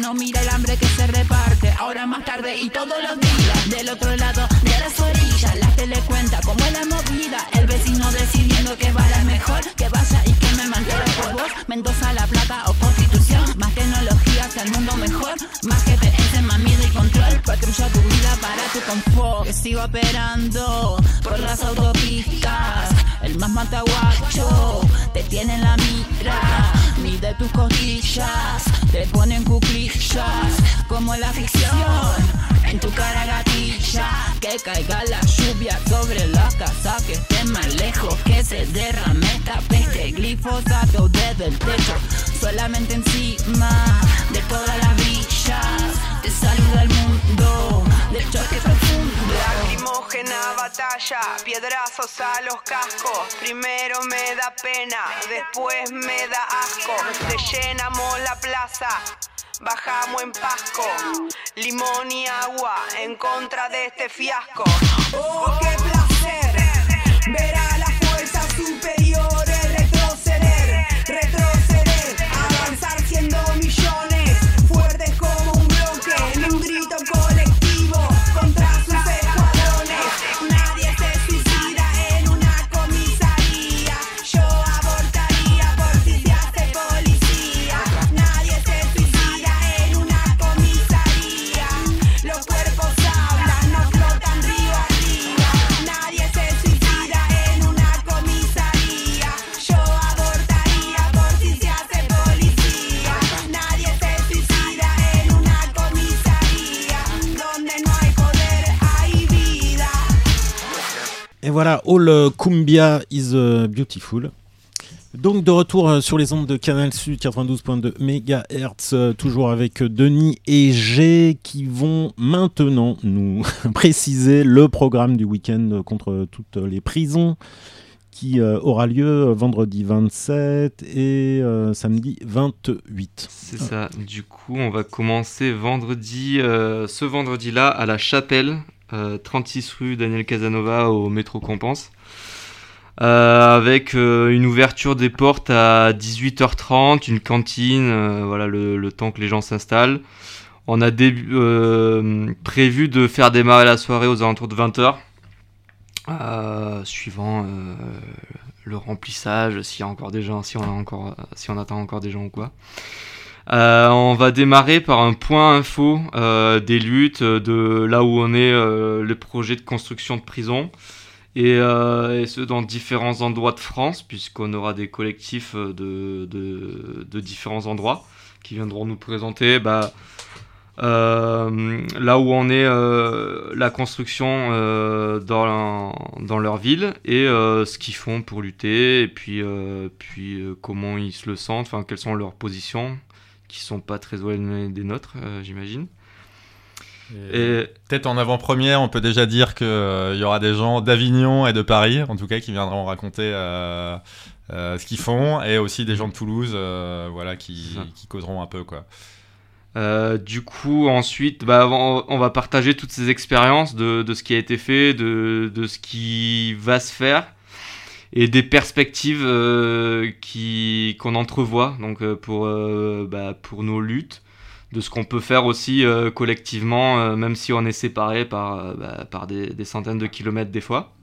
no mira el hambre que se reparte. Ahora más tarde y todos los días. Del otro lado de las orillas, la que le cuenta cómo es la movida. El vecino decidiendo que va la mejor, que vaya y que me mantenga por vos. Mendoza, La Plata o Constitución. Más tecnología hacia el mundo mejor. Más G P S, más miedo y control. Patrulla tu vida para tu confort. Que sigo operando por las autopistas. El más mataguacho te tiene en la mira. Mide tus costillas, te ponen cuclillas. Como en la ficción, en tu cara gatilla. Que caiga la lluvia sobre la casa, que esté más lejos, que se derrame esta peste. Glifosato desde el techo, solamente encima de todas las villas. Te saluda el mundo del choque profundo. Lacrimógena batalla, piedrazos a los cascos. Primero me da pena, después me da asco. Te llenamos la plaza, bajamos en Pasco. Limón y agua en contra de este fiasco. Oh, qué placer ver a las fuerzas superiores retroceder, retroceder, avanzar siendo millones, fuertes como un bloque, en un grito colectivo contra sus escuadrones. Nadie se suicida en una comisaría. Yo abortaría por si se hace policía. Nadie se suicida en una comisaría. Los cuerpos hablan, no flotan río arriba. Nadie se suicida en una comisaría. Yo abortaría por si se hace policía. Nadie se suicida en una comisaría. Donde no hay poder, hay vida. Et voilà, All uh, Cumbia is uh, Beautiful. Donc de retour euh, sur les ondes de Canal Sud quatre-vingt-douze virgule deux mégahertz, euh, toujours avec euh, Denis et G qui vont maintenant nous préciser le programme du week-end euh, contre toutes les prisons qui euh, aura lieu euh, vendredi vingt-sept et euh, samedi vingt-huit. C'est ça. Du coup, on va commencer vendredi, euh, ce vendredi-là à la Chapelle, euh, trente-six rue Daniel Casanova au métro Compense. Euh, avec euh, une ouverture des portes à dix-huit heures trente, une cantine, euh, voilà le, le temps que les gens s'installent. On a début, euh, prévu de faire démarrer la soirée aux alentours de vingt heures, euh, suivant euh, le remplissage, s'il y a encore des gens, si on a encore, si on attend encore des gens ou quoi. Euh, on va démarrer par un point info euh, des luttes, de là où on est, euh, le projet de construction de prison. Et, euh, et ce dans différents endroits de France, puisqu'on aura des collectifs de, de, de différents endroits qui viendront nous présenter bah, euh, là où on est, euh, la construction euh, dans, dans leur ville et euh, ce qu'ils font pour lutter, et puis, euh, puis euh, comment ils se le sentent, enfin quelles sont leurs positions, qui sont pas très éloignées des nôtres, euh, j'imagine. Et et peut-être en avant-première, on peut déjà dire qu'il euh, y aura des gens d'Avignon et de Paris, en tout cas, qui viendront raconter euh, euh, ce qu'ils font, et aussi des gens de Toulouse, euh, voilà, qui, qui causeront un peu, quoi. Euh, du coup, ensuite, bah, on, on va partager toutes ces expériences de, de ce qui a été fait, de, de ce qui va se faire, et des perspectives euh, qui, qu'on entrevoit donc, euh, pour, euh, bah, pour nos luttes. De ce qu'on peut faire aussi euh, collectivement, euh, même si on est séparés par, euh, bah, par des, des centaines de kilomètres des fois.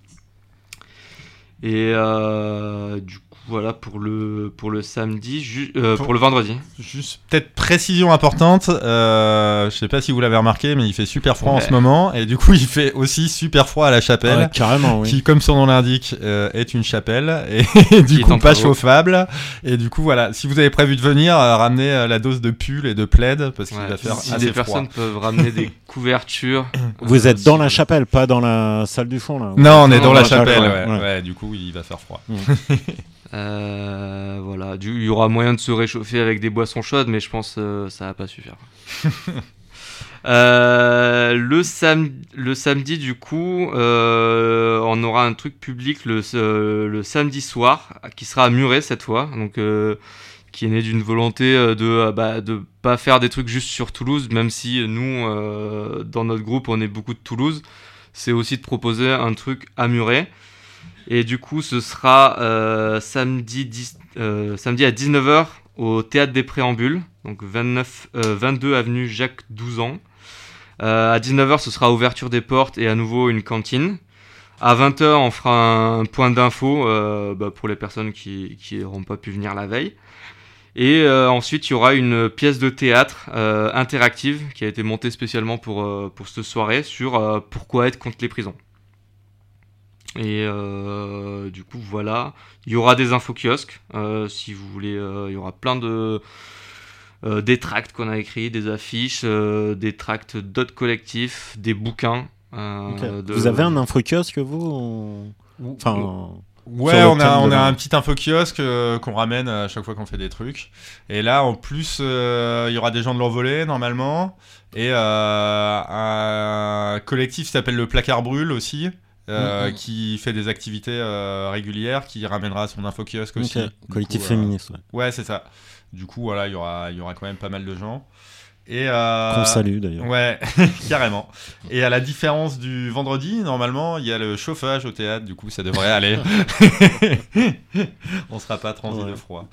Et euh, du coup, voilà pour le, pour le samedi, ju- euh, pour, pour le vendredi. Juste peut-être précision importante, euh, je sais pas si vous l'avez remarqué, mais il fait super froid ouais. en ce moment, et du coup il fait aussi super froid à la chapelle, ouais, carrément, oui. qui comme son nom l'indique euh, est une chapelle, et, et du coup pas chauffable, et du coup voilà, si vous avez prévu de venir, euh, ramenez euh, la dose de pull et de plaid, parce qu'il ouais, va faire si assez des froid. Personnes peuvent ramener des couvertures. Vous êtes dans la chapelle, pas dans la salle du fond là. Non, on est non, dans la chapelle, chapelle, ouais, ouais, ouais. ouais, du coup il va faire froid. Mmh. Euh, voilà, il y aura moyen de se réchauffer avec des boissons chaudes, mais je pense que euh, ça va pas suffire. euh, le, sam- le samedi, du coup, euh, on aura un truc public le, euh, le samedi soir, qui sera à Muret cette fois, donc euh, qui est né d'une volonté de bah, de pas faire des trucs juste sur Toulouse, même si nous, euh, dans notre groupe, on est beaucoup de Toulouse. C'est aussi de proposer un truc à Muret. Et du coup, ce sera euh, samedi, dix, euh, samedi à dix-neuf heures au Théâtre des Préambules, donc vingt-neuf, euh, vingt-deux avenue Jacques Douzan. Euh, à dix-neuf heures, ce sera ouverture des portes et à nouveau une cantine. À vingt heures, on fera un point d'info euh, bah, pour les personnes qui n'auront pas pu venir la veille. Et euh, ensuite, il y aura une pièce de théâtre euh, interactive qui a été montée spécialement pour, euh, pour cette soirée sur euh, pourquoi être contre les prisons. Et euh, du coup, voilà. Il y aura des info-kiosques, euh, si vous voulez. Euh, il y aura plein de... Euh, des tracts qu'on a écrits, des affiches, euh, des tracts d'autres collectifs, des bouquins. Euh, Okay. de... Vous avez un info-kiosque, vous ou... Enfin... Ouais, on a, on a un petit info-kiosque euh, qu'on ramène à chaque fois qu'on fait des trucs. Et là, en plus, euh, il y aura des gens de l'Envolée, normalement. Et euh, un collectif qui s'appelle le Placard Brûle aussi, euh, mmh. qui fait des activités euh, régulières, qui ramènera son info-kiosque aussi. Okay. Collectif coup, féministe, euh... ouais. Ouais, c'est ça. Du coup, voilà, il y aura, il y aura quand même pas mal de gens. Et euh... qu'on salue d'ailleurs. Ouais, carrément. Et à la différence du vendredi, normalement, il y a le chauffage au théâtre, du coup, ça devrait aller. On sera pas transi ouais. de froid.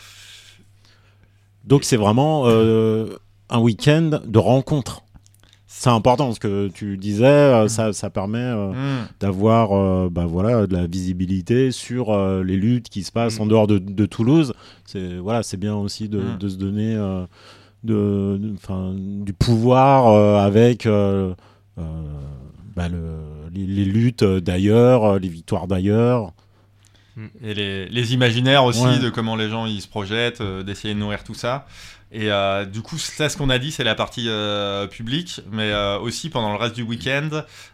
Donc c'est vraiment euh, un week-end de rencontres. C'est important ce que tu disais, euh, ça, ça permet euh, mm. d'avoir euh, bah, voilà, de la visibilité sur euh, les luttes qui se passent mm. en dehors de, de Toulouse. C'est, voilà, c'est bien aussi de, mm. de se donner euh, de, de, du pouvoir euh, avec euh, euh, bah, le, les, les luttes d'ailleurs, les victoires d'ailleurs. Et les, les imaginaires aussi ouais. de comment les gens ils se projettent, euh, d'essayer de nourrir tout ça. Et euh, du coup, ça, ce qu'on a dit, c'est la partie euh, publique, mais euh, aussi pendant le reste du week-end,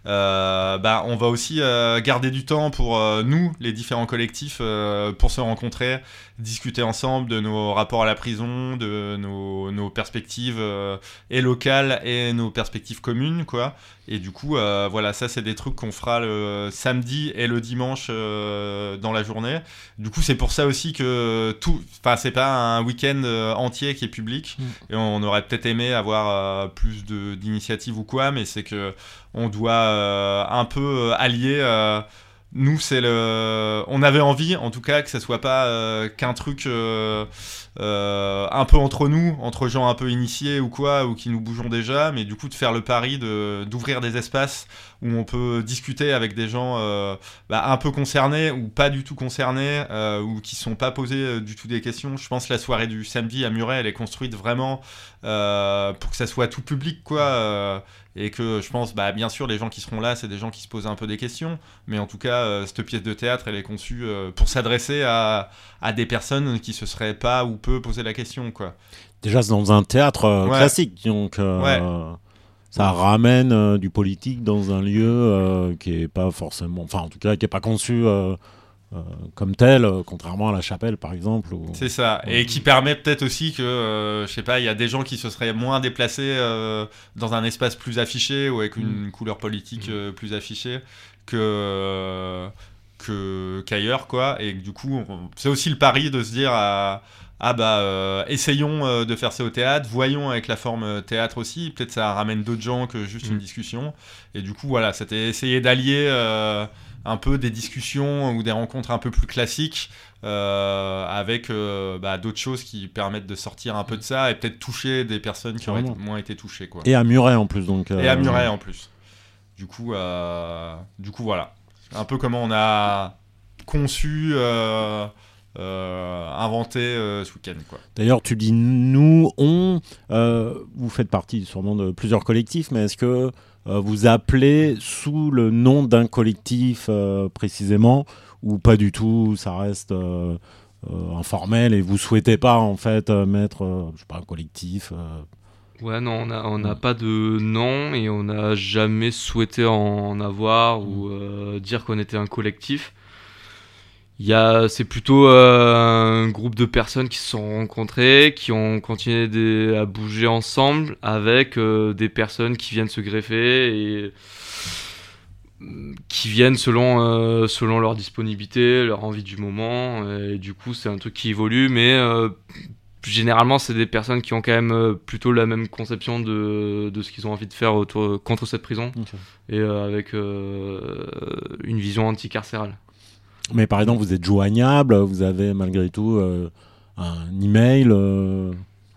euh, bah, on va aussi euh, garder du temps pour euh, nous, les différents collectifs, euh, pour se rencontrer, discuter ensemble de nos rapports à la prison, de nos, nos perspectives euh, et locales et nos perspectives communes, quoi. Et du coup, euh, voilà, ça, c'est des trucs qu'on fera le samedi et le dimanche euh, dans la journée. Du coup, c'est pour ça aussi que tout, enfin, c'est pas un week-end euh, entier qui est public. Mmh. Et on aurait peut-être aimé avoir euh, plus de, d'initiatives ou quoi, mais c'est que on doit euh, un peu allier. Euh, nous, c'est le, on avait envie, en tout cas, que ça soit pas euh, qu'un truc. Euh, Euh, un peu entre nous, entre gens un peu initiés ou quoi, ou qui nous bougeons déjà, mais du coup de faire le pari de, d'ouvrir des espaces où on peut discuter avec des gens euh, bah, un peu concernés ou pas du tout concernés, euh, ou qui sont pas posés euh, du tout des questions. Je pense que la soirée du samedi à Muret, elle est construite vraiment euh, pour que ça soit tout public, quoi, euh, et que je pense, bah, bien sûr, les gens qui seront là, c'est des gens qui se posent un peu des questions, mais en tout cas, euh, cette pièce de théâtre, elle est conçue euh, pour s'adresser à, à des personnes qui se seraient pas ou peu poser la question, quoi. Déjà, c'est dans un théâtre euh, ouais. classique, donc euh, ouais. ça ramène euh, du politique dans un lieu euh, qui est pas forcément, enfin en tout cas qui est pas conçu euh, euh, comme tel, euh, contrairement à la Chapelle par exemple. Ou... C'est ça, et qui permet peut-être aussi que, euh, je sais pas, il y a des gens qui se seraient moins déplacés euh, dans un espace plus affiché ou avec une mmh. couleur politique mmh. euh, plus affichée que euh, que qu'ailleurs, quoi. Et du coup, on, c'est aussi le pari de se dire à ah bah euh, essayons euh, de faire ça au théâtre, voyons avec la forme euh, théâtre aussi, peut-être ça ramène d'autres gens que juste mmh. une discussion. Et du coup voilà, c'était essayer d'allier euh, un peu des discussions ou des rencontres un peu plus classiques euh, avec euh, bah, d'autres choses qui permettent de sortir un peu de ça et peut-être toucher des personnes qui auraient moins été touchées, quoi. Et à Muret en plus donc. Euh... Et à Muret en plus. Du coup euh, du coup voilà, un peu comment on a conçu. Euh, Euh, inventé euh, ce week-end, quoi. D'ailleurs, tu dis nous, on, euh, vous faites partie sûrement de plusieurs collectifs, mais est-ce que euh, vous appelez sous le nom d'un collectif euh, précisément, ou pas du tout, ça reste euh, euh, informel et vous souhaitez pas en fait euh, mettre, euh, je sais pas, un collectif euh... Ouais, non, on n'a on a pas de nom et on n'a jamais souhaité en avoir mmh. ou euh, dire qu'on était un collectif. Il y a, c'est plutôt euh, un groupe de personnes qui se sont rencontrées, qui ont continué des, à bouger ensemble avec euh, des personnes qui viennent se greffer et qui viennent selon, euh, selon leur disponibilité, leur envie du moment. Et du coup, c'est un truc qui évolue, mais euh, généralement, c'est des personnes qui ont quand même plutôt la même conception de, de ce qu'ils ont envie de faire autour, contre cette prison, okay. et euh, avec euh, une vision anticarcérale. Mais par exemple, vous êtes joignable, vous avez malgré tout euh, un email euh,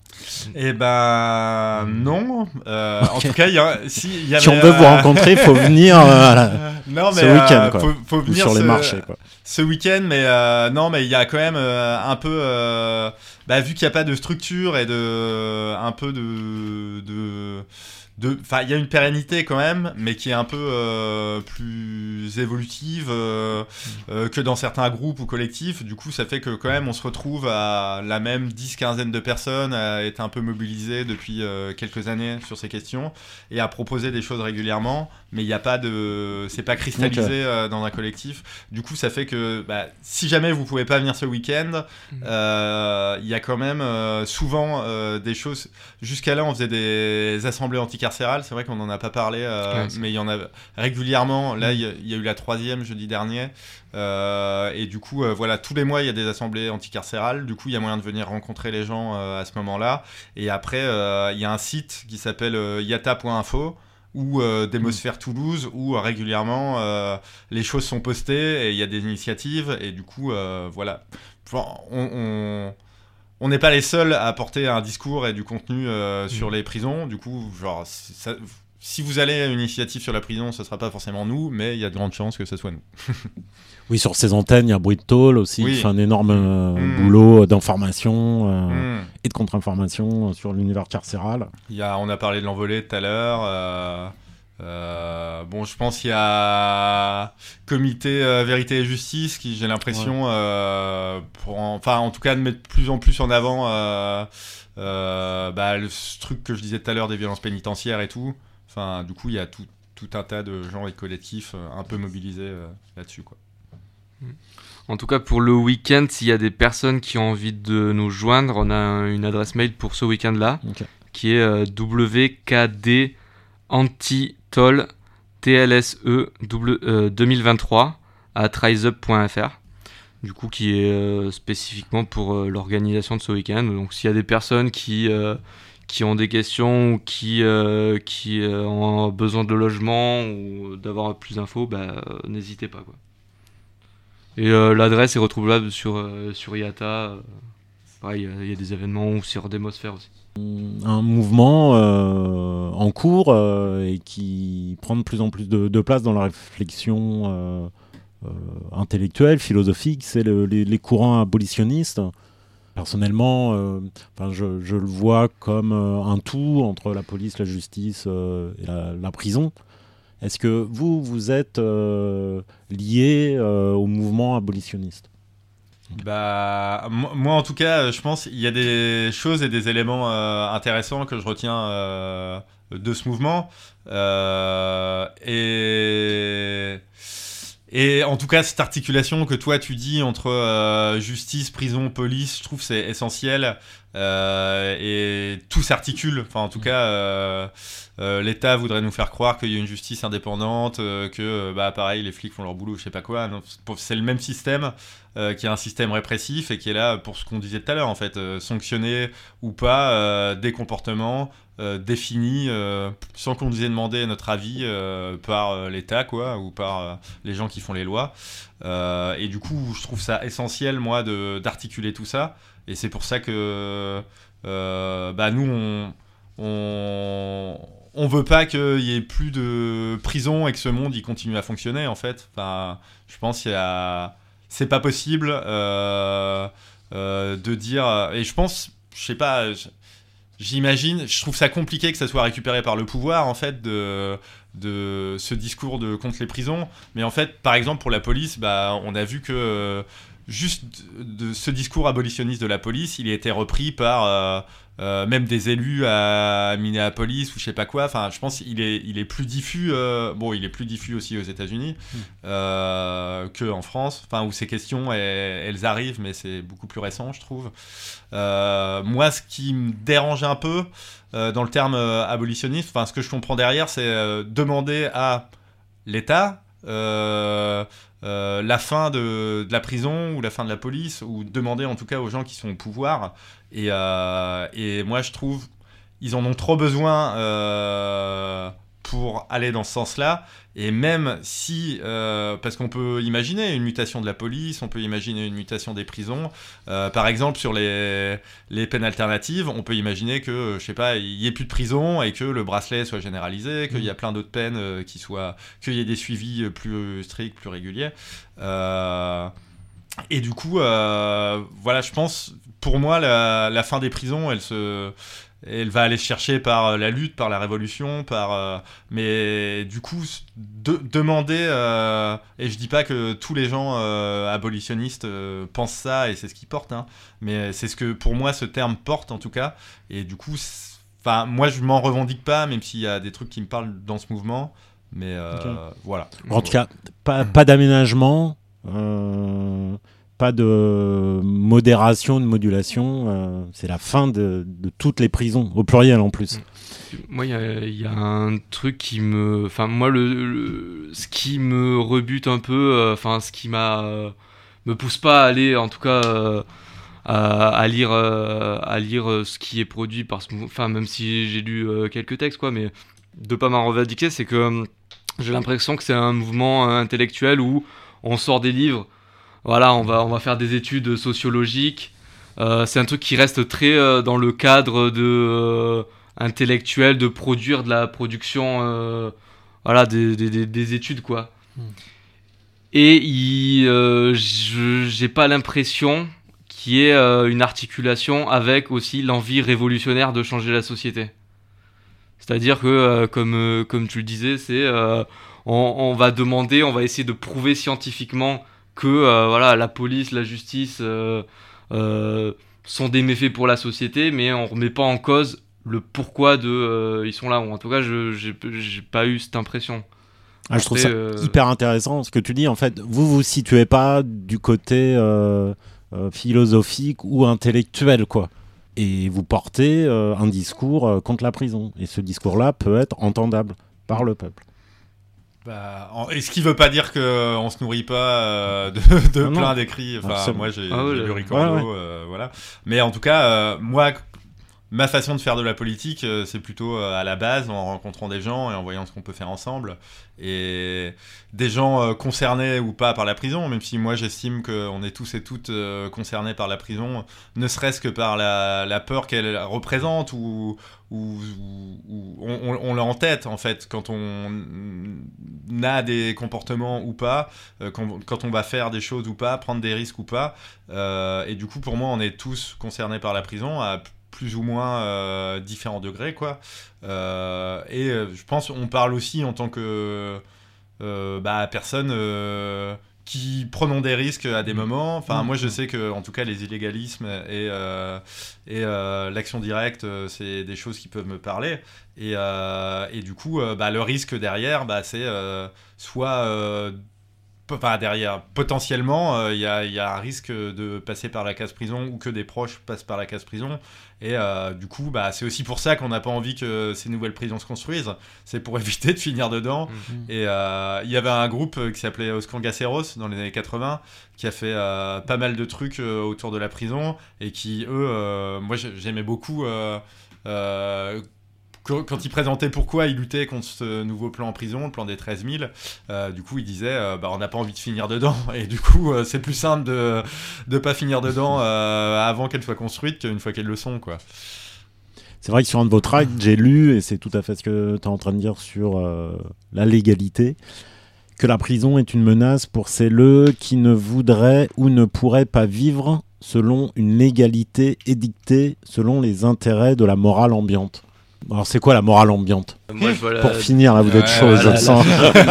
Eh ben non. Euh, en tout cas, il y a, si, il y avait, Si on veut euh, vous rencontrer, il faut venir euh, là, non, mais, ce week-end, euh, quoi. faut, faut ou venir sur ce, les marchés. Quoi. ce week-end, mais euh, non, mais il y a quand même euh, un peu, euh, bah, vu qu'il n'y a pas de structure et de, un peu de, de de enfin il y a une pérennité quand même, mais qui est un peu euh, plus évolutive euh, euh, que dans certains groupes ou collectifs. Du coup, ça fait que quand même on se retrouve à la même dix quinzaine de personnes à être un peu mobilisées depuis euh, quelques années sur ces questions et à proposer des choses régulièrement, mais il n'y a pas de c'est pas cristallisé okay. euh, dans un collectif. Du coup, ça fait que bah, si jamais vous pouvez pas venir ce week-end, il euh, y a quand même euh, souvent euh, des choses. Jusqu'à là, on faisait des assemblées anticarcérales. C'est vrai qu'on n'en a pas parlé, euh, ouais, mais il y en a régulièrement. Là, il y, y a eu la troisième jeudi dernier. Euh, et du coup, euh, voilà, tous les mois, il y a des assemblées anticarcérales. Du coup, il y a moyen de venir rencontrer les gens euh, à ce moment-là. Et après, il euh, y a un site qui s'appelle euh, yata point info ou euh, Démosphère Toulouse, où euh, régulièrement, euh, les choses sont postées et il y a des initiatives. Et du coup, euh, voilà, on... on On n'est pas les seuls à apporter un discours et du contenu euh, sur les prisons. Du coup, genre, ça, si vous allez à une initiative sur la prison, ce ne sera pas forcément nous, mais il y a de grandes chances que ce soit nous. Oui, sur ces antennes, il y a Bruit de Tôle aussi, oui. qui fait un énorme euh, mmh. boulot d'information euh, mmh. et de contre-information sur l'univers carcéral. Il y a, on a parlé de l'envolée tout à l'heure. Euh... Euh, bon, je pense qu'il y a Comité euh, Vérité et Justice qui, j'ai l'impression, ouais. euh, pour en, enfin, en tout cas, de mettre de plus en plus en avant euh, euh, bah, le truc que je disais tout à l'heure des violences pénitentiaires et tout. Enfin, du coup, il y a tout, tout un tas de gens et de collectifs euh, un peu mobilisés euh, là-dessus, quoi. En tout cas, pour le week-end, s'il y a des personnes qui ont envie de nous joindre, on a une adresse mail pour ce week-end-là, okay. qui est euh, W K D Anti-Toll T L S E euh, deux mille vingt-trois à riseup point f r, du coup qui est euh, spécifiquement pour euh, l'organisation de ce week-end. Donc s'il y a des personnes qui, euh, qui ont des questions ou qui, euh, qui euh, ont besoin de logement ou d'avoir plus d'infos, bah, euh, n'hésitez pas, quoi. Et euh, l'adresse est retrouvable sur, euh, sur Yata, euh, pareil, il y a des événements, ou sur Démosphère aussi. Un mouvement euh, en cours euh, et qui prend de plus en plus de, de place dans la réflexion euh, euh, intellectuelle, philosophique, c'est le, les, les courants abolitionnistes. Personnellement, euh, je, je le vois comme euh, un tout entre la police, la justice euh, et la, la prison. Est-ce que vous, vous êtes euh, lié euh, au mouvement abolitionniste ? Bah, moi en tout cas, je pense qu'il y a des choses et des éléments euh, intéressants que je retiens euh, de ce mouvement. Euh, et, et en tout cas, cette articulation que toi tu dis entre euh, justice, prison, police, je trouve que c'est essentiel. Euh, et tout s'articule. Enfin, en tout cas, euh, euh, l'État voudrait nous faire croire qu'il y a une justice indépendante, euh, que, bah, pareil, les flics font leur boulot, je sais pas quoi. Non, c'est le même système. Euh, qui est un système répressif et qui est là pour ce qu'on disait tout à l'heure, en fait, euh, sanctionner ou pas euh, des comportements euh, définis euh, sans qu'on nous ait demandé notre avis euh, par euh, l'État, quoi, ou par euh, les gens qui font les lois. Euh, et du coup, je trouve ça essentiel, moi, de, d'articuler tout ça. Et c'est pour ça que euh, bah, nous, on, on, on veut pas qu'il y ait plus de prison et que ce monde il continue à fonctionner, en fait. Enfin, je pense qu'il y a... C'est pas possible euh, euh, de dire... Et je pense, je sais pas, j'imagine, je trouve ça compliqué que ça soit récupéré par le pouvoir, en fait, de, de ce discours de contre les prisons. Mais en fait, par exemple, pour la police, bah, on a vu que euh, juste de ce discours abolitionniste de la police, il a été repris par... Euh, Euh, même des élus à Minneapolis ou je sais pas quoi. Enfin, je pense qu'il est, il est plus diffus. Euh, bon, il est plus diffus aussi aux États-Unis mmh. euh, que en France. Enfin, où ces questions elles, elles arrivent, mais c'est beaucoup plus récent, je trouve. Euh, moi, ce qui me dérange un peu euh, dans le terme euh, abolitionniste, enfin, ce que je comprends derrière, c'est euh, demander à l'État. Euh, Euh, la fin de, de la prison ou la fin de la police, ou demander en tout cas aux gens qui sont au pouvoir. Et, euh, et moi je trouve ils en ont trop besoin euh, pour pour aller dans ce sens-là. Et même si, euh, parce qu'on peut imaginer une mutation de la police, on peut imaginer une mutation des prisons. Euh, par exemple, sur les, les peines alternatives, on peut imaginer que, je sais pas, il y ait plus de prison et que le bracelet soit généralisé, qu'il y a plein d'autres peines euh, qui soient, qu'il y ait des suivis plus stricts, plus réguliers. Euh, et du coup, euh, voilà, je pense, pour moi, la, la fin des prisons, elle se elle va aller chercher par la lutte, par la révolution, par euh, mais du coup de, demander euh, et je dis pas que tous les gens euh, abolitionnistes euh, pensent ça et c'est ce qu'ils portent, hein, mais c'est ce que pour moi ce terme porte en tout cas, et du coup enfin moi je m'en revendique pas, même s'il y a des trucs qui me parlent dans ce mouvement, mais euh, okay. Voilà. En tout cas, pas, pas d'aménagement, euh... pas de modération, de modulation, euh, c'est la fin de, de toutes les prisons, au pluriel en plus. Moi, il y, y a un truc qui me... Enfin, moi, le, le, ce qui me rebute un peu, enfin, euh, ce qui m'a... Euh, me pousse pas à aller, en tout cas, euh, à, à, lire, euh, à lire ce qui est produit par ce... Enfin, même si j'ai lu euh, quelques textes, quoi, mais de pas m'en revendiquer, c'est que euh, j'ai l'impression que c'est un mouvement euh, intellectuel où on sort des livres. Voilà, on va, on va faire des études sociologiques. Euh, c'est un truc qui reste très euh, dans le cadre de, euh, intellectuel, de produire de la production, euh, voilà, des, des, des études, quoi. Mm. Et il, euh, je, j'ai pas l'impression qu'il y ait euh, une articulation avec aussi l'envie révolutionnaire de changer la société. C'est-à-dire que, euh, comme, euh, comme tu le disais, c'est, euh, on, on va demander, on va essayer de prouver scientifiquement que euh, voilà, la police, la justice euh, euh, sont des méfaits pour la société, mais on remet pas en cause le pourquoi de euh, ils sont là. Ou en tout cas, je j'ai, j'ai pas eu cette impression. Ah, je trouve ça euh... hyper intéressant ce que tu dis. En fait, vous vous situez pas du côté euh, euh, philosophique ou intellectuel, quoi. Et vous portez euh, un discours euh, contre la prison. Et ce discours-là peut être entendable par le peuple. Bah, en... Et ce qui veut pas dire qu'on se nourrit pas euh, de, de plein non. d'écrits. Enfin, ah, moi, j'ai, ah, ouais, j'ai lu Ricordo, ouais, ouais. Euh, voilà. Mais en tout cas, euh, moi, ma façon de faire de la politique, euh, c'est plutôt euh, à la base, en rencontrant des gens et en voyant ce qu'on peut faire ensemble. Et des gens euh, concernés ou pas par la prison, même si moi, j'estime qu'on est tous et toutes euh, concernés par la prison, ne serait-ce que par la, la peur qu'elle représente ou... Où, où on, on l'a en tête en fait quand on a des comportements ou pas, euh, quand, quand on va faire des choses ou pas, prendre des risques ou pas, euh, et du coup pour moi on est tous concernés par la prison à plus ou moins euh, différents degrés, quoi. Euh, et euh, je pense on parle aussi en tant que euh, bah, personne euh, qui prenons des risques à des moments. Enfin, mmh. moi, je sais que, en tout cas, les illégalismes et, euh, et euh, l'action directe, c'est des choses qui peuvent me parler. Et, euh, et du coup, euh, bah, le risque derrière, bah, c'est euh, soit... Euh, Enfin, derrière, potentiellement, il euh, y, y a un risque de passer par la case prison ou que des proches passent par la case prison. Et euh, du coup, bah, c'est aussi pour ça qu'on n'a pas envie que ces nouvelles prisons se construisent. C'est pour éviter de finir dedans. Mm-hmm. Et il euh, y avait un groupe qui s'appelait Os Cangaceiros dans les années quatre-vingts qui a fait euh, pas mal de trucs euh, autour de la prison et qui, eux, euh, moi j'aimais beaucoup... Euh, euh, Quand il présentait pourquoi il luttait contre ce nouveau plan en prison, le plan des treize mille, euh, du coup il disait euh, bah, on n'a pas envie de finir dedans, et du coup euh, c'est plus simple de ne pas finir dedans euh, avant qu'elles soient construites qu'une fois qu'elles le sont, quoi. C'est vrai que sur un de vos tracts, j'ai lu, et c'est tout à fait ce que tu es en train de dire sur euh, la légalité, que la prison est une menace pour celles qui ne voudraient ou ne pourraient pas vivre selon une légalité édictée selon les intérêts de la morale ambiante. Alors c'est quoi la morale ambiante ? Moi, je vois la... Pour finir, là vous êtes ouais, chaud, voilà, je le sens.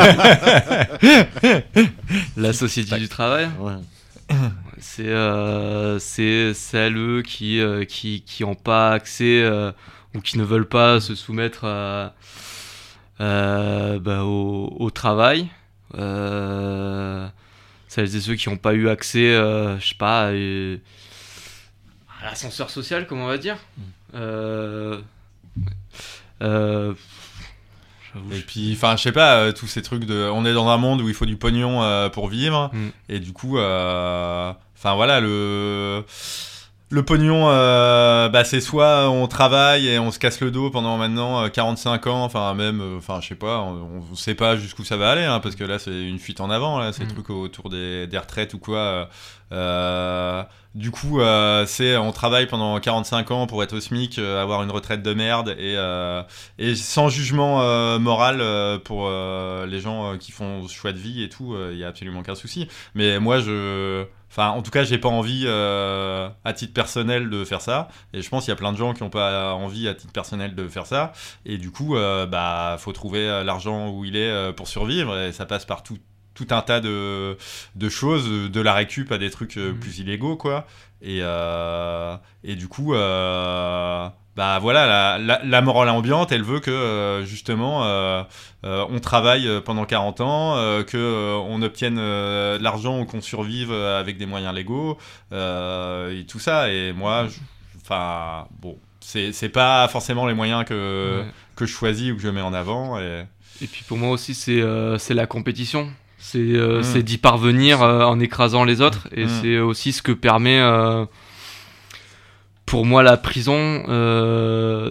La société du travail. Ouais. C'est, euh, c'est celles qui euh, qui qui ont pas accès euh, ou qui ne veulent pas se soumettre à, euh, bah, au, au travail. Euh, celles et ceux qui n'ont pas eu accès, euh, je sais pas, à, à l'ascenseur social, comme on va dire. Euh, Euh, et puis enfin je sais pas euh, tous ces trucs de on est dans un monde où il faut du pognon euh, pour vivre, mm. et du coup enfin euh, voilà le Le pognon, euh, bah c'est soit on travaille et on se casse le dos pendant maintenant quarante-cinq ans, enfin même, enfin je sais pas, on, on sait pas jusqu'où ça va aller, hein, parce que là c'est une fuite en avant, là, ces mmh. trucs autour des, des retraites ou quoi. Euh, du coup, euh, c'est on travaille pendant quarante-cinq ans pour être au SMIC, euh, avoir une retraite de merde et, euh, et sans jugement euh, moral euh, pour euh, les gens euh, qui font ce choix de vie et tout, il euh, y a absolument aucun souci. Mais moi je... Enfin, en tout cas, j'ai pas envie, euh, à titre personnel, de faire ça. Et je pense qu'il y a plein de gens qui ont pas envie, à titre personnel, de faire ça. Et du coup, euh, bah, faut trouver l'argent où il est euh, pour survivre. Et ça passe par tout, tout un tas de, de choses, de la récup à des trucs euh, plus illégaux, quoi. Et, euh, et du coup, euh, bah voilà, la, la, la morale ambiante, elle veut que euh, justement, euh, euh, on travaille pendant quarante ans, euh, que euh, on obtienne euh, de l'argent ou qu'on survive avec des moyens légaux euh, et tout ça. Et moi, enfin, bon, c'est c'est pas forcément les moyens que ouais. que je choisis ou que je mets en avant. Et, et puis pour moi aussi, c'est euh, c'est la compétition. C'est euh, mmh. c'est d'y parvenir euh, en écrasant les autres. Et mmh. c'est aussi ce que permet. Euh, Pour moi, la prison, euh,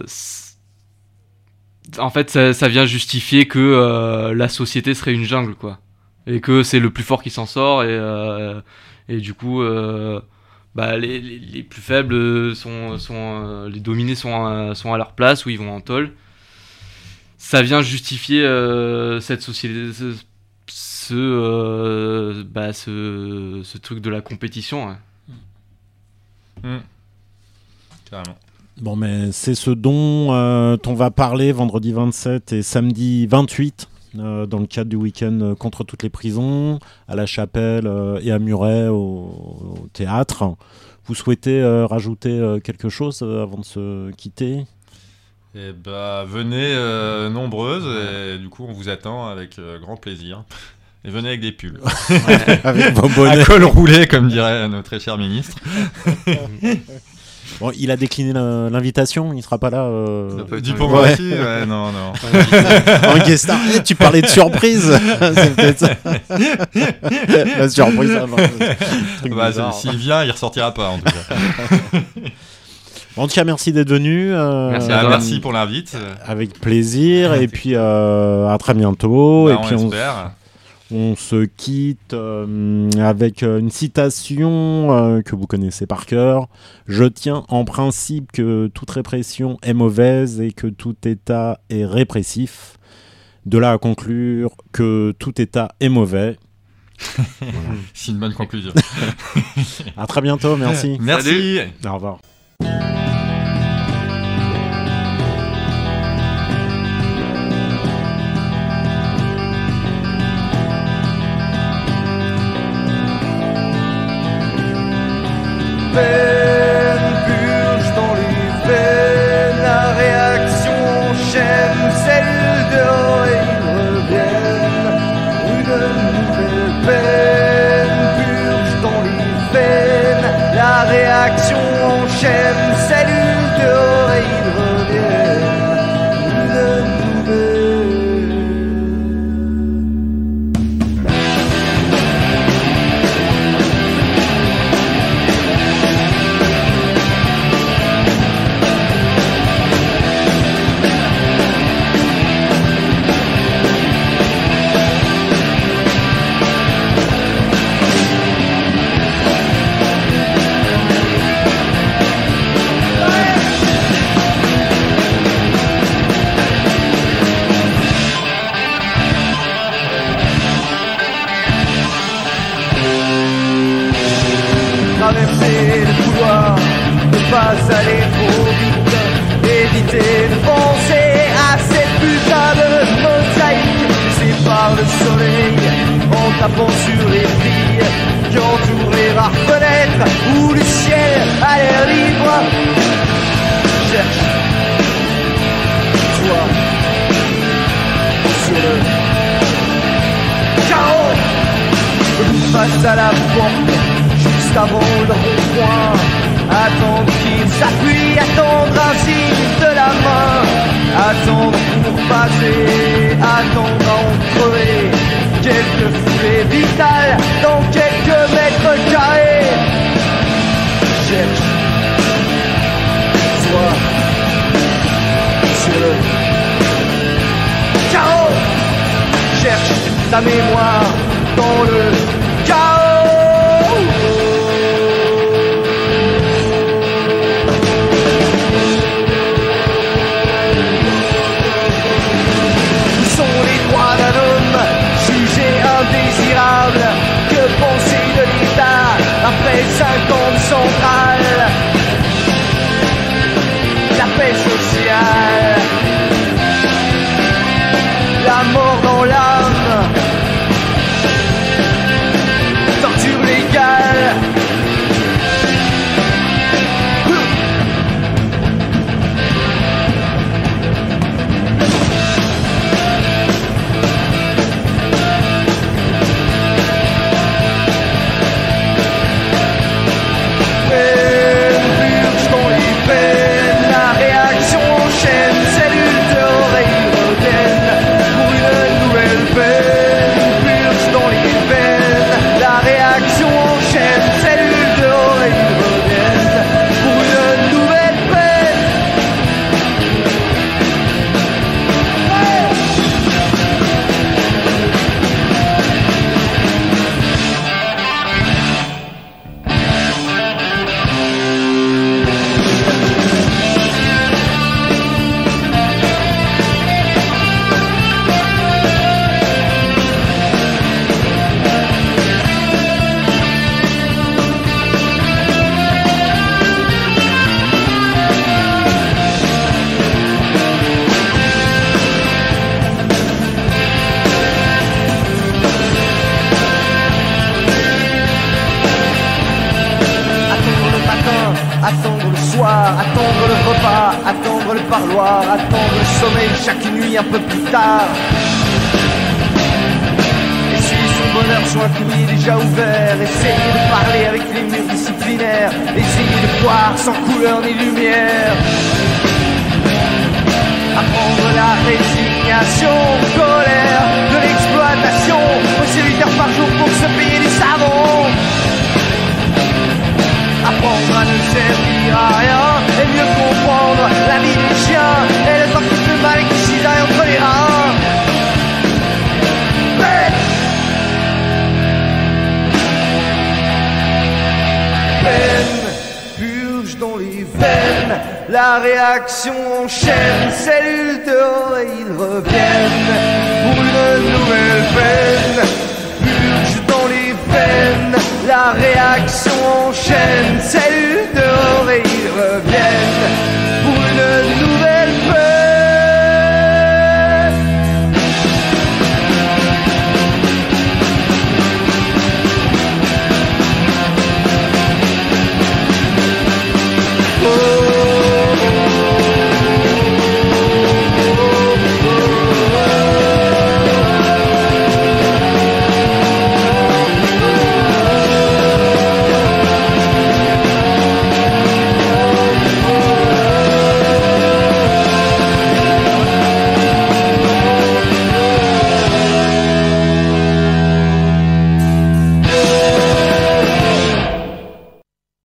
en fait, ça, ça vient justifier que euh, la société serait une jungle, quoi. Et que c'est le plus fort qui s'en sort. Et, euh, et du coup, euh, bah, les, les, les plus faibles, sont, sont, euh, les dominés sont, euh, sont à leur place, ou ils vont en tôle. Ça vient justifier euh, cette société, ce, ce, euh, bah, ce, ce truc de la compétition. Ouais. Mmh. Carrément. Bon, mais c'est ce dont euh, on va parler vendredi vingt-sept et samedi vingt-huit euh, dans le cadre du week-end contre toutes les prisons, à la Chapelle euh, et à Muret au, au théâtre. Vous souhaitez euh, rajouter euh, quelque chose euh, avant de se quitter ? Eh bah, venez euh, nombreuses et du coup on vous attend avec euh, grand plaisir. Et venez avec des pulls. Ouais, avec vos bonnets. À col roulé, comme dirait notre très cher ministre. Bon, il a décliné la, l'invitation, il sera pas là. Euh... Du pour moi aussi, ouais, non, non. En guest star, hey, tu parlais de surprise. C'est peut-être ça. La surprise. Bah, s'il vient, il ressortira pas en tout cas. En tout cas, merci d'être venu. Euh, merci, ah, merci pour l'invite. Avec plaisir. Et puis euh, à très bientôt. Bah, et on puis espère. On... On se quitte euh, avec une citation euh, que vous connaissez par cœur. Je tiens en principe que toute répression est mauvaise et que tout État est répressif. De là à conclure que tout État est mauvais. Voilà. C'est une bonne conclusion. À très bientôt, merci. Merci. Salut. Au revoir. Peine purge dans les veines, la réaction enchaîne, celle de ils reviennent. Une nouvelle peine purge dans les veines, la réaction enchaîne, celle de ils reviennent. Une nouvelle. Traverser le couloir, ne pas aller trop vite, éviter de penser à cette putain de mosaïque. C'est par le soleil, en tapant sur les filles qui entourent les rares fenêtres où le ciel a l'air libre. Cherche, toi, sur le carreau, face à la porte. Juste avant le rond-point, attendre qu'il s'appuie, attendre un signe de la main, attendre pour passer, attendre à en crever, quelques foulées vitales dans quelques mètres carrés. Cherche sa mémoire dans le chaos. Où sont les droits d'un homme jugé indésirable? Que penser de l'État après cinquante centrales? La paix sociale, la mort dans l'âme, torture légale. Attendre le soir, attendre le repas, attendre le parloir, attendre le sommeil chaque nuit un peu plus tard. Essayer son bonheur sur un courrier déjà ouvert, essayer de parler avec les murs disciplinaires, essayer de voir sans couleur ni lumière. Apprendre la résignation, colère, de l'exploitation, bosser huit heures par jour pour se payer du savon. Apprendre à ne servir à rien et mieux comprendre la vie des chiens et le temps qui fait mal et qui cisaille entre les reins. Peine purge dans les veines, la réaction enchaîne, cellules dehors et ils reviennent pour une nouvelle peine. Purge dans les veines, la réaction enchaîne, cellules dehors et ils reviennent